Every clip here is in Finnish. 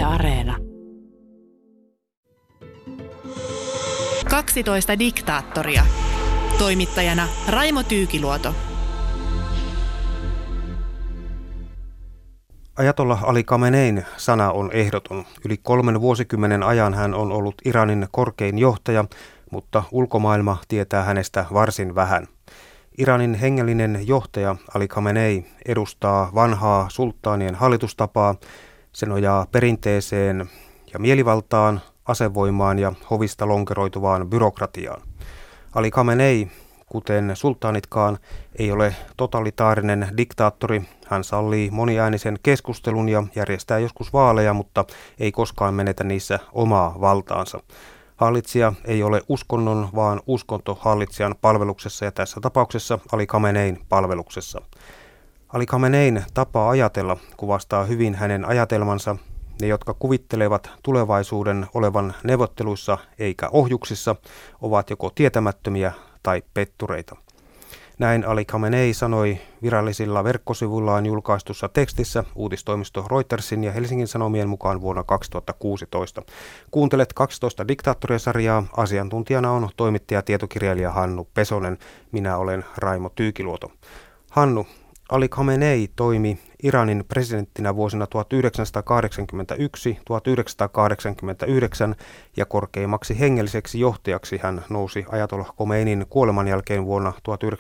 Areena. 12 diktaattoria. Toimittajana Raimo Tyykiluoto. Ajatollah Ali Khamenein sana on ehdoton. Yli 3 vuosikymmenen ajan hän on ollut Iranin korkein johtaja, mutta ulkomaailma tietää hänestä varsin vähän. Iranin hengellinen johtaja Ali Khamenei edustaa vanhaa sulttaanien hallitustapaa. Se nojaa perinteeseen ja mielivaltaan, asevoimaan ja hovista lonkeroituvaan byrokratiaan. Ali Khamenei, kuten sulttaanitkaan, ei ole totalitaarinen diktaattori. Hän sallii moniäänisen keskustelun ja järjestää joskus vaaleja, mutta ei koskaan menetä niissä omaa valtaansa. Hallitsija ei ole uskonnon, vaan uskonto hallitsijan palveluksessa ja tässä tapauksessa Ali Khamenein palveluksessa. Ali Khamenein tapa ajatella kuvastaa hyvin hänen ajatelmansa. Ne, jotka kuvittelevat tulevaisuuden olevan neuvotteluissa eikä ohjuksissa, ovat joko tietämättömiä tai pettureita. Näin Ali Khamenei sanoi virallisilla verkkosivuillaan julkaistussa tekstissä uutistoimisto Reutersin ja Helsingin Sanomien mukaan vuonna 2016. Kuuntelet 12 diktaattoria-sarjaa. Asiantuntijana on toimittaja ja tietokirjailija Hannu Pesonen. Minä olen Raimo Tyykiluoto. Hannu, Ali Khamenei toimi Iranin presidenttinä vuosina 1981-1989 ja korkeimmaksi hengelliseksi johtajaksi hän nousi Ajatollah Khomeinin kuoleman jälkeen vuonna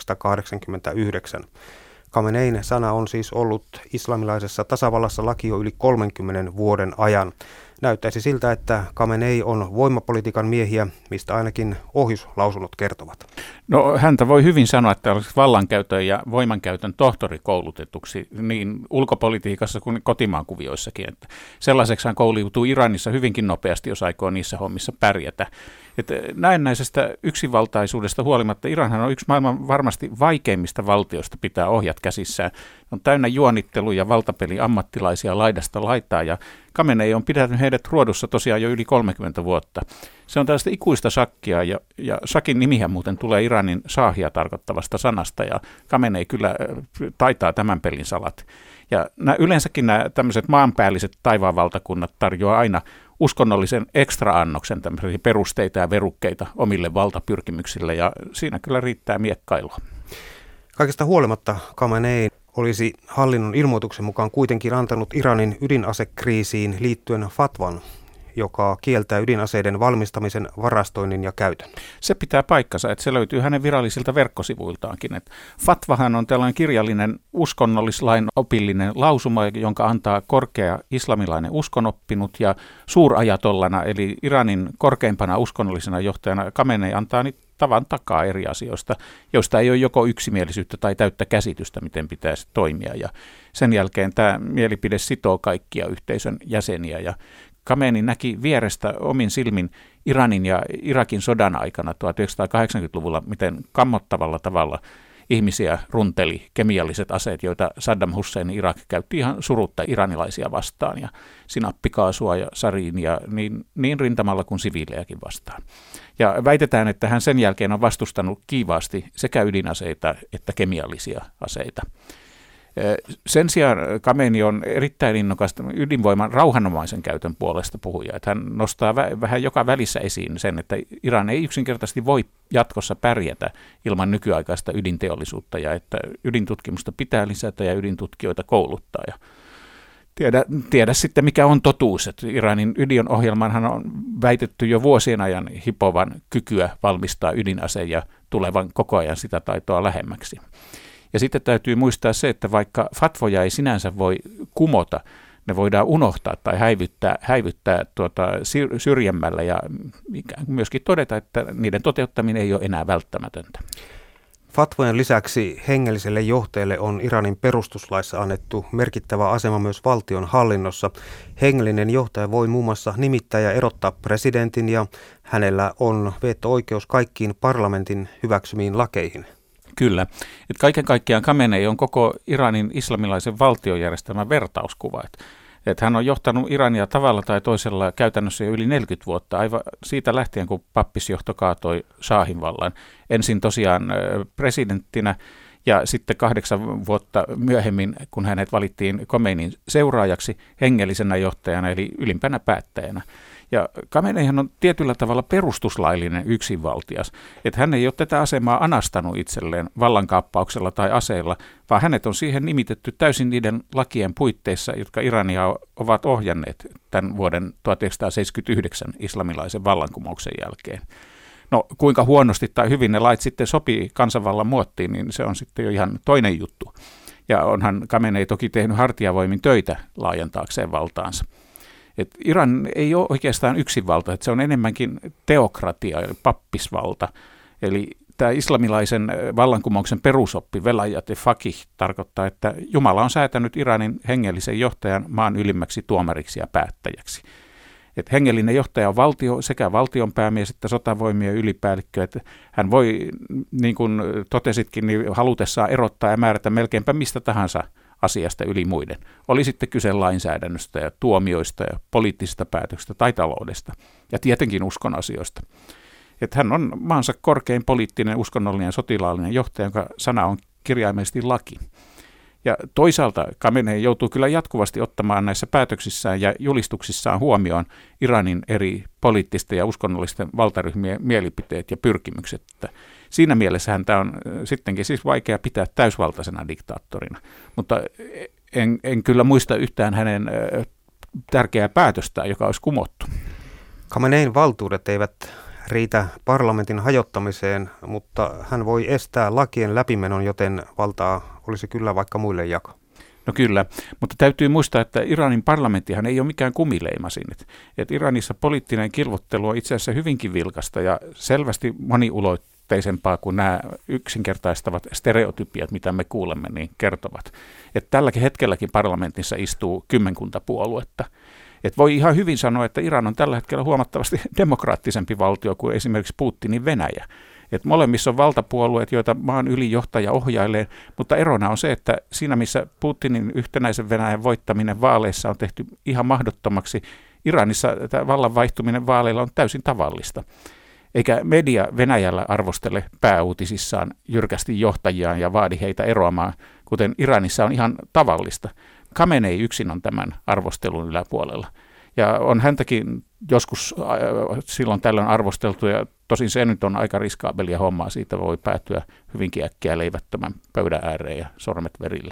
1989. Khamenein sana on siis ollut islamilaisessa tasavallassa laki jo yli 30 vuoden ajan. Näyttäisi siltä, että Khamenei on voimapolitiikan miehiä, mistä ainakin ohjuslausunnot kertovat. No häntä voi hyvin sanoa, että olisi vallankäytön ja voimankäytön tohtori koulutetuksi niin ulkopolitiikassa kuin kotimaan kuvioissakin. Että sellaiseksi hän koulutuu Iranissa hyvinkin nopeasti, jos aikoo niissä hommissa pärjätä. Että näennäisestä yksinvaltaisuudesta huolimatta Iranhan on yksi maailman varmasti vaikeimmista valtioista pitää ohjat käsissään. On täynnä juonittelu- ja valtapeli ammattilaisia laidasta laitaa ja Khamenei on pitänyt heidät ruodussa tosiaan jo yli 30 vuotta. Se on tällaista ikuista shakkia ja shakin nimihän muuten tulee Iranin shahia tarkoittavasta sanasta ja Khamenei kyllä taitaa tämän pelin salat. Ja yleensäkin nämä tämmöiset maanpäälliset taivaanvaltakunnat tarjoaa aina uskonnollisen ekstra-annoksen tämmöisiä perusteita ja verukkeita omille valtapyrkimyksille ja siinä kyllä riittää miekkailua. Kaikesta huolimatta Khamenei olisi hallinnon ilmoituksen mukaan kuitenkin antanut Iranin ydinasekriisiin liittyen fatwan, joka kieltää ydinaseiden valmistamisen, varastoinnin ja käytön. Se pitää paikkansa, että se löytyy hänen virallisilta verkkosivuiltaankin. Että fatwahan on tällainen kirjallinen uskonnollislain opillinen lausuma, jonka antaa korkea islamilainen uskonoppinut ja suurajatollana, eli Iranin korkeimpana uskonnollisena johtajana Khamenei antaa niitä tavan takaa eri asioista, joista ei ole joko yksimielisyyttä tai täyttä käsitystä, miten pitäisi toimia. Ja sen jälkeen tämä mielipide sitoo kaikkia yhteisön jäseniä ja Khamenei näki vierestä omin silmin Iranin ja Irakin sodan aikana 1980-luvulla, miten kammottavalla tavalla ihmisiä runteli kemialliset aseet, joita Saddam Hussein Irak käytti ihan surutta iranilaisia vastaan ja sinappikaasua ja sariinia niin rintamalla kuin siviilejäkin vastaan. Ja väitetään, että hän sen jälkeen on vastustanut kiivaasti sekä ydinaseita että kemiallisia aseita. Sen sijaan Khamenei on erittäin innokas ydinvoiman rauhanomaisen käytön puolesta puhuja. Että hän nostaa vähän joka välissä esiin sen, että Iran ei yksinkertaisesti voi jatkossa pärjätä ilman nykyaikaista ydinteollisuutta ja että ydintutkimusta pitää lisätä ja ydintutkijoita kouluttaa. Ja tiedä sitten mikä on totuus. Että Iranin ydinohjelmanhan on väitetty jo vuosien ajan hipovan kykyä valmistaa ydinase ja tulevan koko ajan sitä taitoa lähemmäksi. Ja sitten täytyy muistaa se, että vaikka fatvoja ei sinänsä voi kumota, ne voidaan unohtaa tai häivyttää syrjemmällä ja myöskin todeta, että niiden toteuttaminen ei ole enää välttämätöntä. Fatvojen lisäksi hengelliselle johtajalle on Iranin perustuslaissa annettu merkittävä asema myös valtion hallinnossa. Hengellinen johtaja voi muun muassa nimittää ja erottaa presidentin ja hänellä on veto-oikeus kaikkiin parlamentin hyväksymiin lakeihin. Kyllä. Että kaiken kaikkiaan Khamenei on koko Iranin islamilaisen valtiojärjestelmän vertauskuva. Että hän on johtanut Irania tavalla tai toisella käytännössä jo yli 40 vuotta, aivan siitä lähtien, kun pappisjohto kaatoi shahin vallan. Ensin tosiaan presidenttinä ja sitten 8 vuotta myöhemmin, kun hänet valittiin Khomeinin seuraajaksi hengellisenä johtajana eli ylimpänä päättäjänä. Ja Khameneihan on tietyllä tavalla perustuslaillinen yksinvaltias, että hän ei ole tätä asemaa anastanut itselleen vallankaappauksella tai aseilla, vaan hänet on siihen nimitetty täysin niiden lakien puitteissa, jotka Irania ovat ohjanneet tämän vuoden 1979 islamilaisen vallankumouksen jälkeen. No kuinka huonosti tai hyvin ne lait sitten sopii kansanvallan muottiin, niin se on sitten jo ihan toinen juttu. Ja onhan Khamenei toki tehnyt hartiavoimin töitä laajentaakseen valtaansa. Et Iran ei ole oikeastaan yksinvalta, että se on enemmänkin teokratia, pappisvalta. Eli tämä islamilaisen vallankumouksen perusoppi, velayat ja faqih, tarkoittaa, että Jumala on säätänyt Iranin hengellisen johtajan maan ylimmäksi tuomariksi ja päättäjäksi. Et hengellinen johtaja on valtio, sekä valtionpäämies että sotavoimien ylipäällikkö. Että hän voi, niin kuin totesitkin, niin halutessaan erottaa ja määrätä melkeinpä mistä tahansa asiasta yli muiden. Oli sitten kyse lainsäädännöstä ja tuomioista ja poliittisista päätöksistä tai taloudesta ja tietenkin uskon asioista. Että hän on maansa korkein poliittinen, uskonnollinen ja sotilaallinen johtaja, jonka sana on kirjaimellisesti laki. Ja toisaalta Khamenei joutuu kyllä jatkuvasti ottamaan näissä päätöksissään ja julistuksissaan huomioon Iranin eri poliittisten ja uskonnollisten valtaryhmien mielipiteet ja pyrkimykset. Siinä mielessä tämä on sittenkin siis vaikea pitää täysvaltaisena diktaattorina, mutta en kyllä muista yhtään hänen tärkeää päätöstään, joka olisi kumottu. Khamenein valtuudet eivät riitä parlamentin hajottamiseen, mutta hän voi estää lakien läpimenon, joten valtaa olisi kyllä vaikka muille jako. No kyllä, mutta täytyy muistaa, että Iranin parlamenttihan ei ole mikään kumileimasin. Että Iranissa poliittinen kilvottelu on itse asiassa hyvinkin vilkasta ja selvästi moniulotteisempaa kuin nämä yksinkertaistavat stereotypiat, mitä me kuulemme, niin kertovat. Että tälläkin hetkelläkin parlamentissa istuu 10 puoluetta. Et voi ihan hyvin sanoa, että Iran on tällä hetkellä huomattavasti demokraattisempi valtio kuin esimerkiksi Putinin Venäjä. Et molemmissa on valtapuolueet, joita maan ylijohtaja ohjailee, mutta erona on se, että siinä missä Putinin yhtenäisen Venäjän voittaminen vaaleissa on tehty ihan mahdottomaksi, Iranissa tämä vallan vaihtuminen vaaleilla on täysin tavallista. Eikä media Venäjällä arvostele pääuutisissaan jyrkästi johtajiaan ja vaadi heitä eroamaan, kuten Iranissa on ihan tavallista. Khamenei yksin on tämän arvostelun yläpuolella. Ja on häntäkin joskus silloin tällöin arvosteltu, ja tosin se nyt on aika riskaabelia hommaa, siitä voi päätyä hyvinkin äkkiä leivättömän pöydän ääreen ja sormet verillä.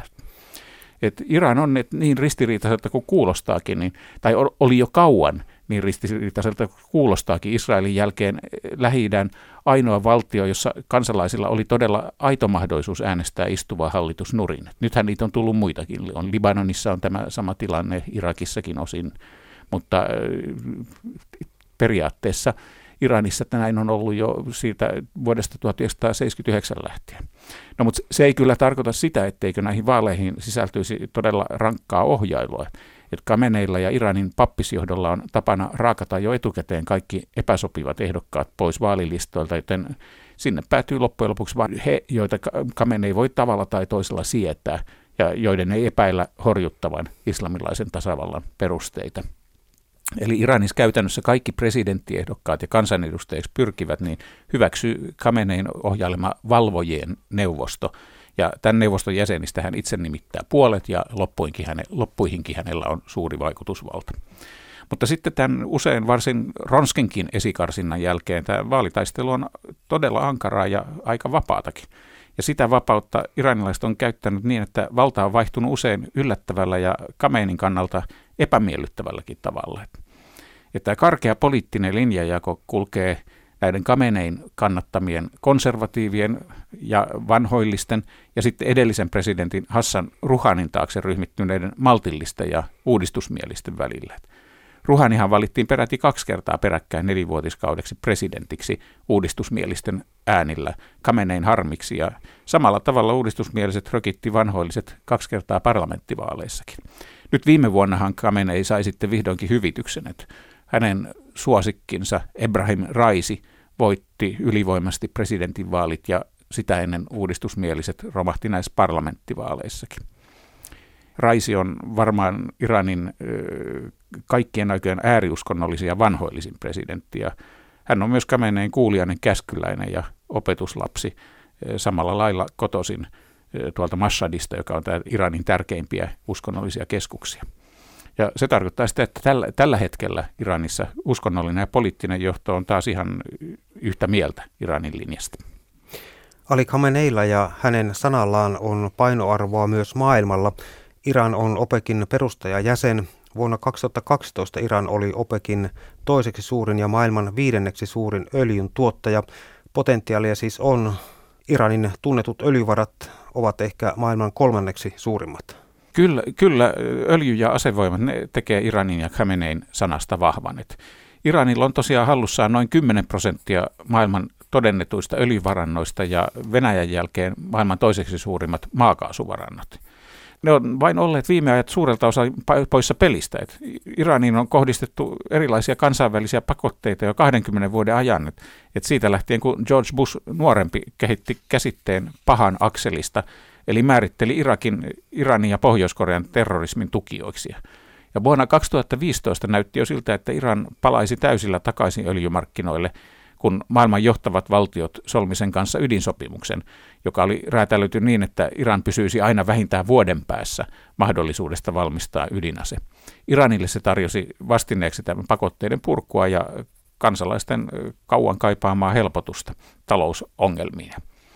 Et Iran on niin ristiriitaiselta kuin kuulostaakin, tai oli jo kauan niin ristiriitaiselta kuin kuulostaakin Israelin jälkeen Lähi-idän ainoa valtio, jossa kansalaisilla oli todella aito mahdollisuus äänestää istuvaa hallitus nurin. Nythän niitä on tullut muitakin. Libanonissa on tämä sama tilanne, Irakissakin osin, mutta periaatteessa Iranissa näin on ollut jo siitä vuodesta 1979 lähtien. No, mutta se ei kyllä tarkoita sitä, etteikö näihin vaaleihin sisältyisi todella rankkaa ohjailua. Että Khameneilla ja Iranin pappisjohdolla on tapana raakata jo etukäteen kaikki epäsopivat ehdokkaat pois vaalilistoilta, joten sinne päätyy loppujen lopuksi vain he, joita Khamenei voi tavalla tai toisella sietää ja joiden ei epäillä horjuttavan islamilaisen tasavallan perusteita. Eli Iranissa käytännössä kaikki presidenttiehdokkaat ja kansanedustajiksi pyrkivät, niin hyväksyy Khamenein ohjailema valvojien neuvosto. Ja tämän neuvoston jäsenistä hän itse nimittää puolet ja loppuihinkin hänellä on suuri vaikutusvalta. Mutta sitten tämän usein varsin ronskenkin esikarsinnan jälkeen tämä vaalitaistelu on todella ankaraa ja aika vapaatakin. Ja sitä vapautta iranilaiset on käyttänyt niin, että valta on vaihtunut usein yllättävällä ja Khamenein kannalta epämiellyttävälläkin tavalla. Ja tämä karkea poliittinen linjajako kulkee näiden Khamenein kannattamien konservatiivien ja vanhoillisten ja sitten edellisen presidentin Hassan Rouhanin taakse ryhmittyneiden maltillisten ja uudistusmielisten välillä. Rouhanihan valittiin peräti 2 kertaa peräkkäin 4-vuotiskaudeksi presidentiksi uudistusmielisten äänillä Khamenein harmiksi, ja samalla tavalla uudistusmieliset rökitti vanhoilliset 2 kertaa parlamenttivaaleissakin. Nyt viime vuonnahan Khamenei sai sitten vihdoinkin hyvityksen, että hänen suosikkinsa Ebrahim Raisi voitti ylivoimasti presidentinvaalit ja sitä ennen uudistusmieliset romahti näissä parlamenttivaaleissakin. Raisi on varmaan Iranin kaikkien aikojen ääriuskonnollisia ja vanhoillisin presidentti, ja hän on myös Khamenein kuulijainen käskyläinen ja opetuslapsi, samalla lailla kotoisin tuolta Mashhadista, joka on Iranin tärkeimpiä uskonnollisia keskuksia. Ja se tarkoittaa sitä, että tällä hetkellä Iranissa uskonnollinen ja poliittinen johto on taas ihan yhtä mieltä Iranin linjasta. Ali Khameneilla ja hänen sanallaan on painoarvoa myös maailmalla. Iran on OPECin perustajajäsen. Vuonna 2012 Iran oli OPECin toiseksi suurin ja maailman 5. suurin öljyn tuottaja. Potentiaalia siis on. Iranin tunnetut öljyvarat ovat ehkä maailman 3. suurimmat. Kyllä öljy ja asevoimat ne tekee Iranin ja Khamenein sanasta vahvan. Iranilla on tosiaan hallussaan noin 10% maailman todennetuista öljyvarannoista ja Venäjän jälkeen maailman toiseksi suurimmat maakaasuvarannot. Ne on vain olleet viime ajat suurelta osa poissa pelistä. Iraniin on kohdistettu erilaisia kansainvälisiä pakotteita jo 20 vuoden ajan. Siitä lähtien, kun George Bush nuorempi kehitti käsitteen pahan akselista, eli määritteli Iranin ja Pohjois-Korean terrorismin tukijoiksi. Ja vuonna 2015 näytti jo siltä, että Iran palaisi täysillä takaisin öljymarkkinoille, kun maailman johtavat valtiot solmi sen kanssa ydinsopimuksen, joka oli räätälöity niin, että Iran pysyisi aina vähintään vuoden päässä mahdollisuudesta valmistaa ydinase. Iranille se tarjosi vastineeksi tämän pakotteiden purkua ja kansalaisten kauan kaipaamaa helpotusta talousongelmiin.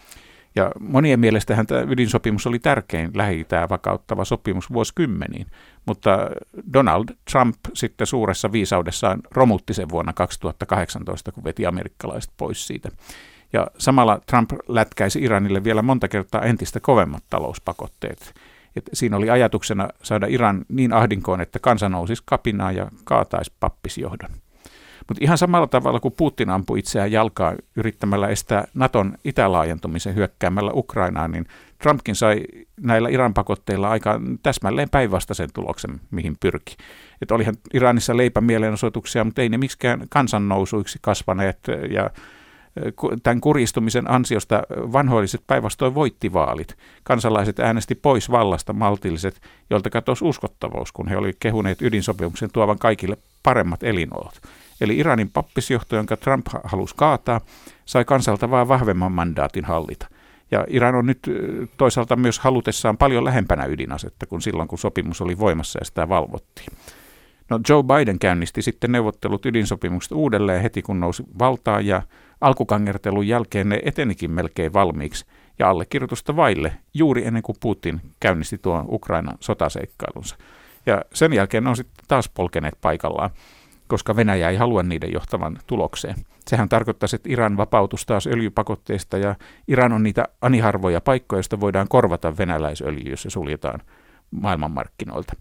Ja monien mielestähän tämä ydinsopimus oli tärkein Lähi-Itää vakauttava sopimus vuosikymmeniin, mutta Donald Trump sitten suuressa viisaudessaan romutti sen vuonna 2018, kun veti amerikkalaiset pois siitä. Ja samalla Trump lätkäisi Iranille vielä monta kertaa entistä kovemmat talouspakotteet. Siinä oli ajatuksena saada Iran niin ahdinkoon, että kansa nousisi kapinaan ja kaataisi pappisjohdon. Mutta ihan samalla tavalla kuin Putin ampui itseään jalkaan yrittämällä estää Naton itälaajentumisen hyökkäämällä Ukrainaan, niin Trumpkin sai näillä Iran-pakotteilla aikaan täsmälleen päinvastaisen tuloksen, mihin pyrki. Että olihan Iranissa leipämielenosoituksia, mutta ei ne miksikään kansannousuiksi kasvaneet, ja tämän kurjistumisen ansiosta vanhoilliset päinvastoin voitti vaalit. Kansalaiset äänesti pois vallasta maltilliset, joilta katosi uskottavuus, kun he olivat kehuneet ydinsopimuksen tuovan kaikille paremmat elinolot. Eli Iranin pappisjohto, jonka Trump halusi kaataa, sai kansalta vaan vahvemman mandaatin hallita. Ja Iran on nyt toisaalta myös halutessaan paljon lähempänä ydinasetta kuin silloin, kun sopimus oli voimassa ja sitä valvottiin. No, Joe Biden käynnisti sitten neuvottelut ydinsopimuksesta uudelleen heti, kun nousi valtaan, ja alkukangertelun jälkeen ne etenikin melkein valmiiksi ja allekirjoitusta vaille juuri ennen kuin Putin käynnisti tuon Ukrainan sotaseikkailunsa. Ja sen jälkeen ne on sitten taas polkeneet paikallaan, koska Venäjä ei halua niiden johtavan tulokseen. Sehän tarkoittaisi, että Iran vapautuisi taas öljypakotteista, ja Iran on niitä aniharvoja paikkoja, joista voidaan korvata venäläisöljy, jos se suljetaan maailmanmarkkinoilta.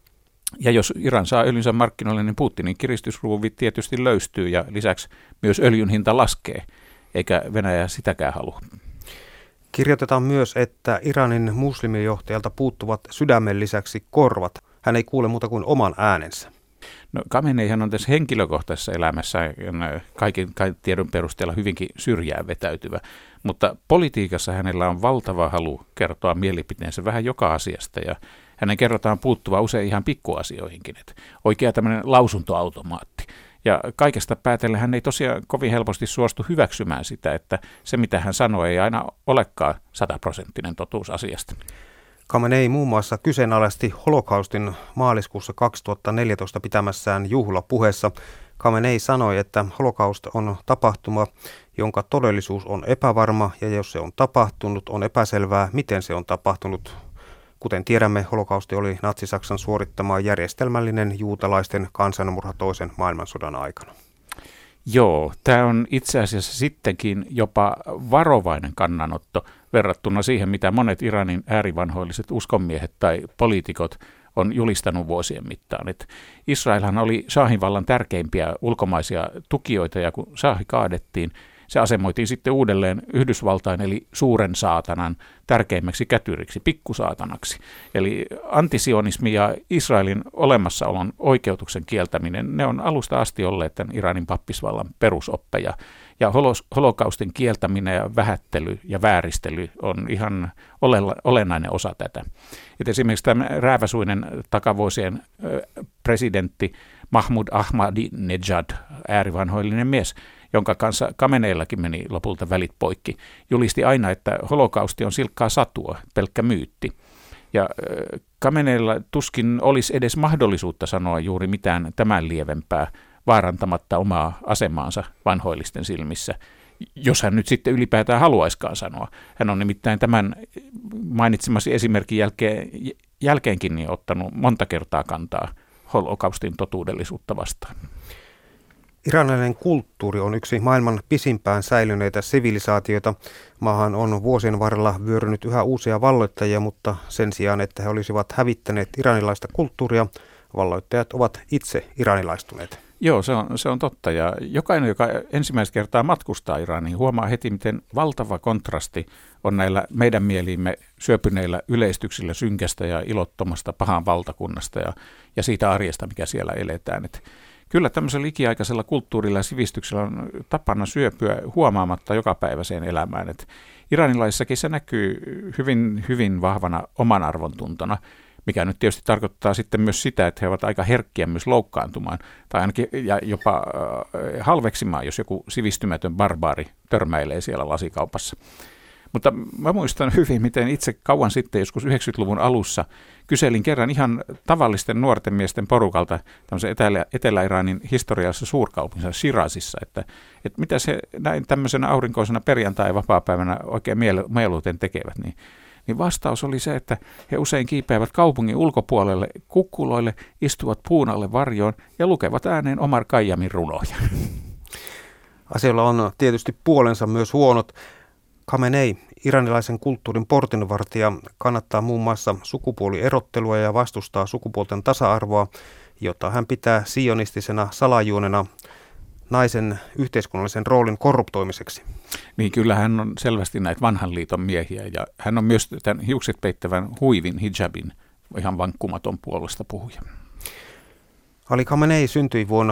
Ja jos Iran saa öljynsä markkinoille, niin Putinin kiristysruuvi tietysti löystyy, ja lisäksi myös öljyn hinta laskee, eikä Venäjä sitäkään halua. Kirjoitetaan myös, että Iranin muslimijohtajalta puuttuvat sydämen lisäksi korvat. Hän ei kuule muuta kuin oman äänensä. No, Khameneihan on tässä henkilökohtaisessa elämässä kaiken tiedon perusteella hyvinkin syrjään vetäytyvä, mutta politiikassa hänellä on valtava halu kertoa mielipiteensä vähän joka asiasta, ja hänen kerrotaan puuttuva usein ihan pikkuasioihinkin, että oikea tämmöinen lausuntoautomaatti. Ja kaikesta päätellen hän ei tosiaan kovin helposti suostu hyväksymään sitä, että se mitä hän sanoo ei aina olekaan 100% totuus asiasta. Khamenei muun muassa kyseenalaisti holokaustin maaliskuussa 2014 pitämässään juhlapuheessa. Khamenei sanoi, että holokaust on tapahtuma, jonka todellisuus on epävarma, ja jos se on tapahtunut, on epäselvää, miten se on tapahtunut. Kuten tiedämme, holokausti oli Natsi-Saksan suorittama järjestelmällinen juutalaisten kansanmurha toisen maailmansodan aikana. Joo, tämä on itse asiassa sittenkin jopa varovainen kannanotto verrattuna siihen, mitä monet Iranin äärivanhoilliset uskonmiehet tai poliitikot on julistanut vuosien mittaan. Et Israelhan oli Shahin vallan tärkeimpiä ulkomaisia tukijoita, ja kun Shahi kaadettiin, se asemoitiin sitten uudelleen Yhdysvaltain eli suuren saatanan tärkeimmäksi kätyriksi, pikkusaatanaksi. Eli antisionismi ja Israelin olemassaolon oikeutuksen kieltäminen, ne on alusta asti olleet tämän Iranin pappisvallan perusoppeja. Ja holokaustin kieltäminen ja vähättely ja vääristely on ihan olennainen osa tätä. Et esimerkiksi tämä rääväsuinen takavuosien presidentti Mahmoud Ahmadinejad, äärivanhoillinen mies, jonka kanssa Kameneillakin meni lopulta välit poikki, julisti aina, että holokausti on silkkaa satua, pelkkä myytti. Ja Kameneilla tuskin olisi edes mahdollisuutta sanoa juuri mitään tämän lievempää, vaarantamatta omaa asemaansa vanhoillisten silmissä, jos hän nyt sitten ylipäätään haluaiskaan sanoa. Hän on nimittäin tämän mainitsemasi esimerkin jälkeenkin niin ottanut monta kertaa kantaa holokaustin totuudellisuutta vastaan. Iranilainen kulttuuri on yksi maailman pisimpään säilyneitä sivilisaatioita. Maahan on vuosien varrella vyörynyt yhä uusia valloittajia, mutta sen sijaan, että he olisivat hävittäneet iranilaista kulttuuria, valloittajat ovat itse iranilaistuneet. Joo, se on totta. Ja jokainen, joka ensimmäistä kertaa matkustaa Iraniin, huomaa heti, miten valtava kontrasti on näillä meidän mieliimme syöpyneillä yleistyksillä synkästä ja ilottomasta pahan valtakunnasta ja siitä arjesta, mikä siellä eletään. Et kyllä tämmöisellä ikiaikaisella kulttuurilla ja sivistyksellä on tapana syöpyä huomaamatta jokapäiväiseen elämään. Et iranilaissakin se näkyy hyvin, hyvin vahvana oman arvontuntona, mikä nyt tietysti tarkoittaa sitten myös sitä, että he ovat aika herkkiä myös loukkaantumaan tai ainakin ja jopa halveksimaan, jos joku sivistymätön barbaari törmäilee siellä lasikaupassa. Mutta mä muistan hyvin, miten itse kauan sitten, joskus 90-luvun alussa, kyselin kerran ihan tavallisten nuorten miesten porukalta tämmöisen Etelä-Iranin historiassa suurkaupungissa Shirazissa, että mitä se näin tämmöisenä aurinkoisena perjantai- ja vapaapäivänä oikein mieluiten tekevät, niin vastaus oli se, että he usein kiipeävät kaupungin ulkopuolelle kukkuloille, istuvat puun alle varjoon ja lukevat ääneen Omar Khayyámin runoja. Asioilla on tietysti puolensa myös huonot. Khamenei, iranilaisen kulttuurin portinvartija, kannattaa muun muassa sukupuolierottelua ja vastustaa sukupuolten tasa-arvoa, jota hän pitää sionistisena salajuonena naisen yhteiskunnallisen roolin korruptoimiseksi. Niin kyllä hän on selvästi näitä vanhan liiton miehiä ja hän on myös tämän hiukset peittävän huivin, hijabin, ihan vankkumaton puolesta puhuja. Ali Khamenei syntyi vuonna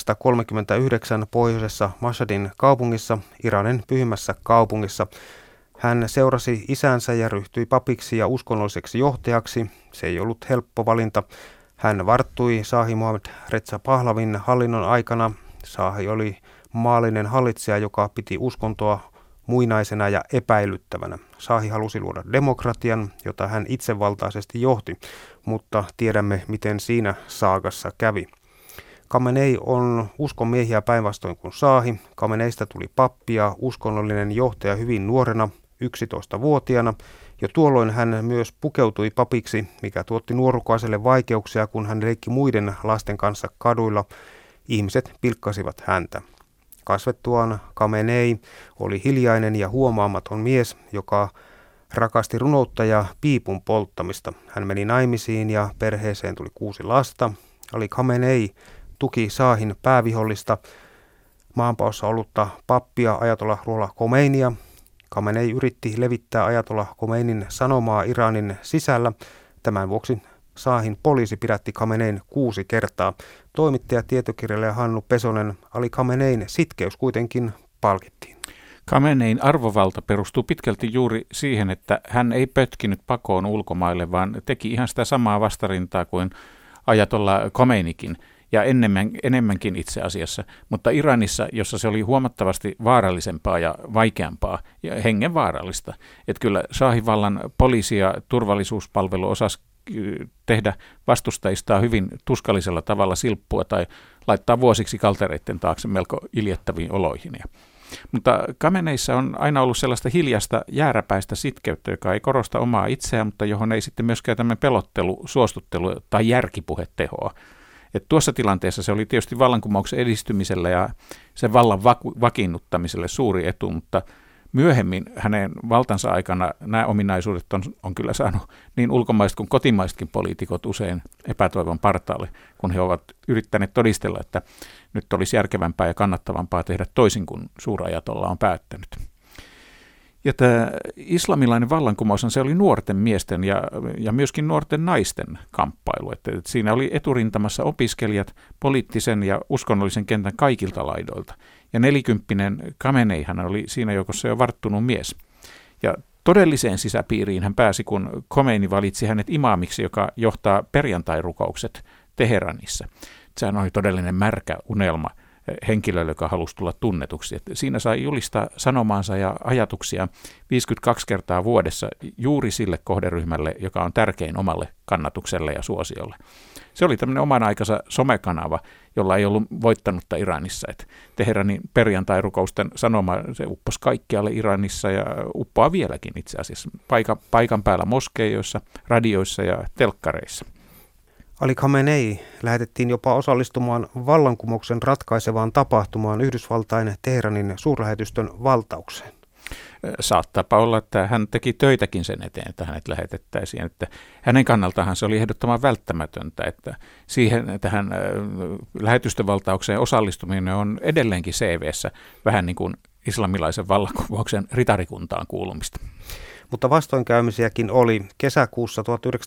1939 pohjoisessa Mashhadin kaupungissa, Iranin pyhimmässä kaupungissa. Hän seurasi isänsä ja ryhtyi papiksi ja uskonnolliseksi johtajaksi. Se ei ollut helppo valinta. Hän varttui Shahi Mohammad Reza Pahlavin hallinnon aikana. Shahi oli maallinen hallitsija, joka piti uskontoa muinaisena ja epäilyttävänä. Shahi halusi luoda demokratian, jota hän itsevaltaisesti johti, mutta tiedämme, miten siinä saagassa kävi. Khamenei on uskonmiehiä päinvastoin kuin Shahi. Khameneista tuli pappi ja uskonnollinen johtaja hyvin nuorena, 11-vuotiaana. Jo tuolloin hän myös pukeutui papiksi, mikä tuotti nuorukaiselle vaikeuksia, kun hän leikki muiden lasten kanssa kaduilla. Ihmiset pilkkasivat häntä. Kasvettuaan Khamenei oli hiljainen ja huomaamaton mies, joka rakasti runoutta ja piipun polttamista. Hän meni naimisiin ja perheeseen tuli 6 lasta. Ali Khamenei tuki Shahin päävihollista, maanpaossa ollutta pappia Ajatollah Ruhollah Khomeinia. Khamenei yritti levittää Ajatollah Khomeinin sanomaa Iranin sisällä. Tämän vuoksi Shahin poliisi pidätti Khamenein 6 kertaa. Toimittaja, tietokirjailija Hannu Pesonen, Ali Khamenein sitkeys kuitenkin palkittiin. Khamenein arvovalta perustuu pitkälti juuri siihen, että hän ei pötkinyt pakoon ulkomaille, vaan teki ihan sitä samaa vastarintaa kuin Ajatollah Khomeinikin, ja enemmänkin itse asiassa. Mutta Iranissa, jossa se oli huomattavasti vaarallisempaa ja vaikeampaa ja hengenvaarallista, että kyllä Shahivallan poliisi- ja turvallisuuspalvelu osasi tehdä vastustajistaan hyvin tuskallisella tavalla silppua tai laittaa vuosiksi kaltereiden taakse melko iljettäviin oloihin. Mutta Khameneissa on aina ollut sellaista hiljasta jääräpäistä sitkeyttä, joka ei korosta omaa itseään, mutta johon ei sitten myöskään tämmöinen pelottelu, suostuttelu tai järkipuhe tehoa. Et tuossa tilanteessa se oli tietysti vallankumouksen edistymiselle ja sen vallan vakiinnuttamiselle suuri etu, mutta myöhemmin hänen valtansa aikana nämä ominaisuudet on kyllä saanut niin ulkomaiset kuin kotimaisetkin poliitikot usein epätoivon partaalle, kun he ovat yrittäneet todistella, että nyt olisi järkevämpää ja kannattavampaa tehdä toisin kuin suurajatolla on päättänyt. Ja tämä islamilainen vallankumous, se oli nuorten miesten ja myöskin nuorten naisten kamppailu. Että siinä oli eturintamassa opiskelijat poliittisen ja uskonnollisen kentän kaikilta laidoilta. Ja 40-vuotias Khamenei hän oli siinä joukossa jo varttunut mies. Ja todelliseen sisäpiiriin hän pääsi, kun Khomeini valitsi hänet imaamiksi, joka johtaa perjantairukoukset Teheranissa. Sehän oli todellinen märkä unelma henkilölle, joka halusi tulla tunnetuksi. Että siinä sai julistaa sanomaansa ja ajatuksia 52 kertaa vuodessa juuri sille kohderyhmälle, joka on tärkein omalle kannatukselle ja suosiolle. Se oli tämmöinen oman aikansa somekanava, jolla ei ollut voittanutta Iranissa. Että Teheranin perjantai-rukousten sanoma, se upposi kaikkialle Iranissa ja uppoaa vieläkin itse asiassa paikan päällä moskeijoissa, radioissa ja telkkareissa. Ali Khamenei lähetettiin jopa osallistumaan vallankumouksen ratkaisevaan tapahtumaan Yhdysvaltain Teheranin suurlähetystön valtaukseen. Saattaapa olla, että hän teki töitäkin sen eteen, että hänet lähetettäisiin. Että hänen kannaltahan se oli ehdottoman välttämätöntä, että tähän lähetystövaltaukseen osallistuminen on edelleenkin CV:ssä vähän niin kuin islamilaisen vallankumouksen ritarikuntaan kuulumista. Mutta vastoinkäymisiäkin oli. Kesäkuussa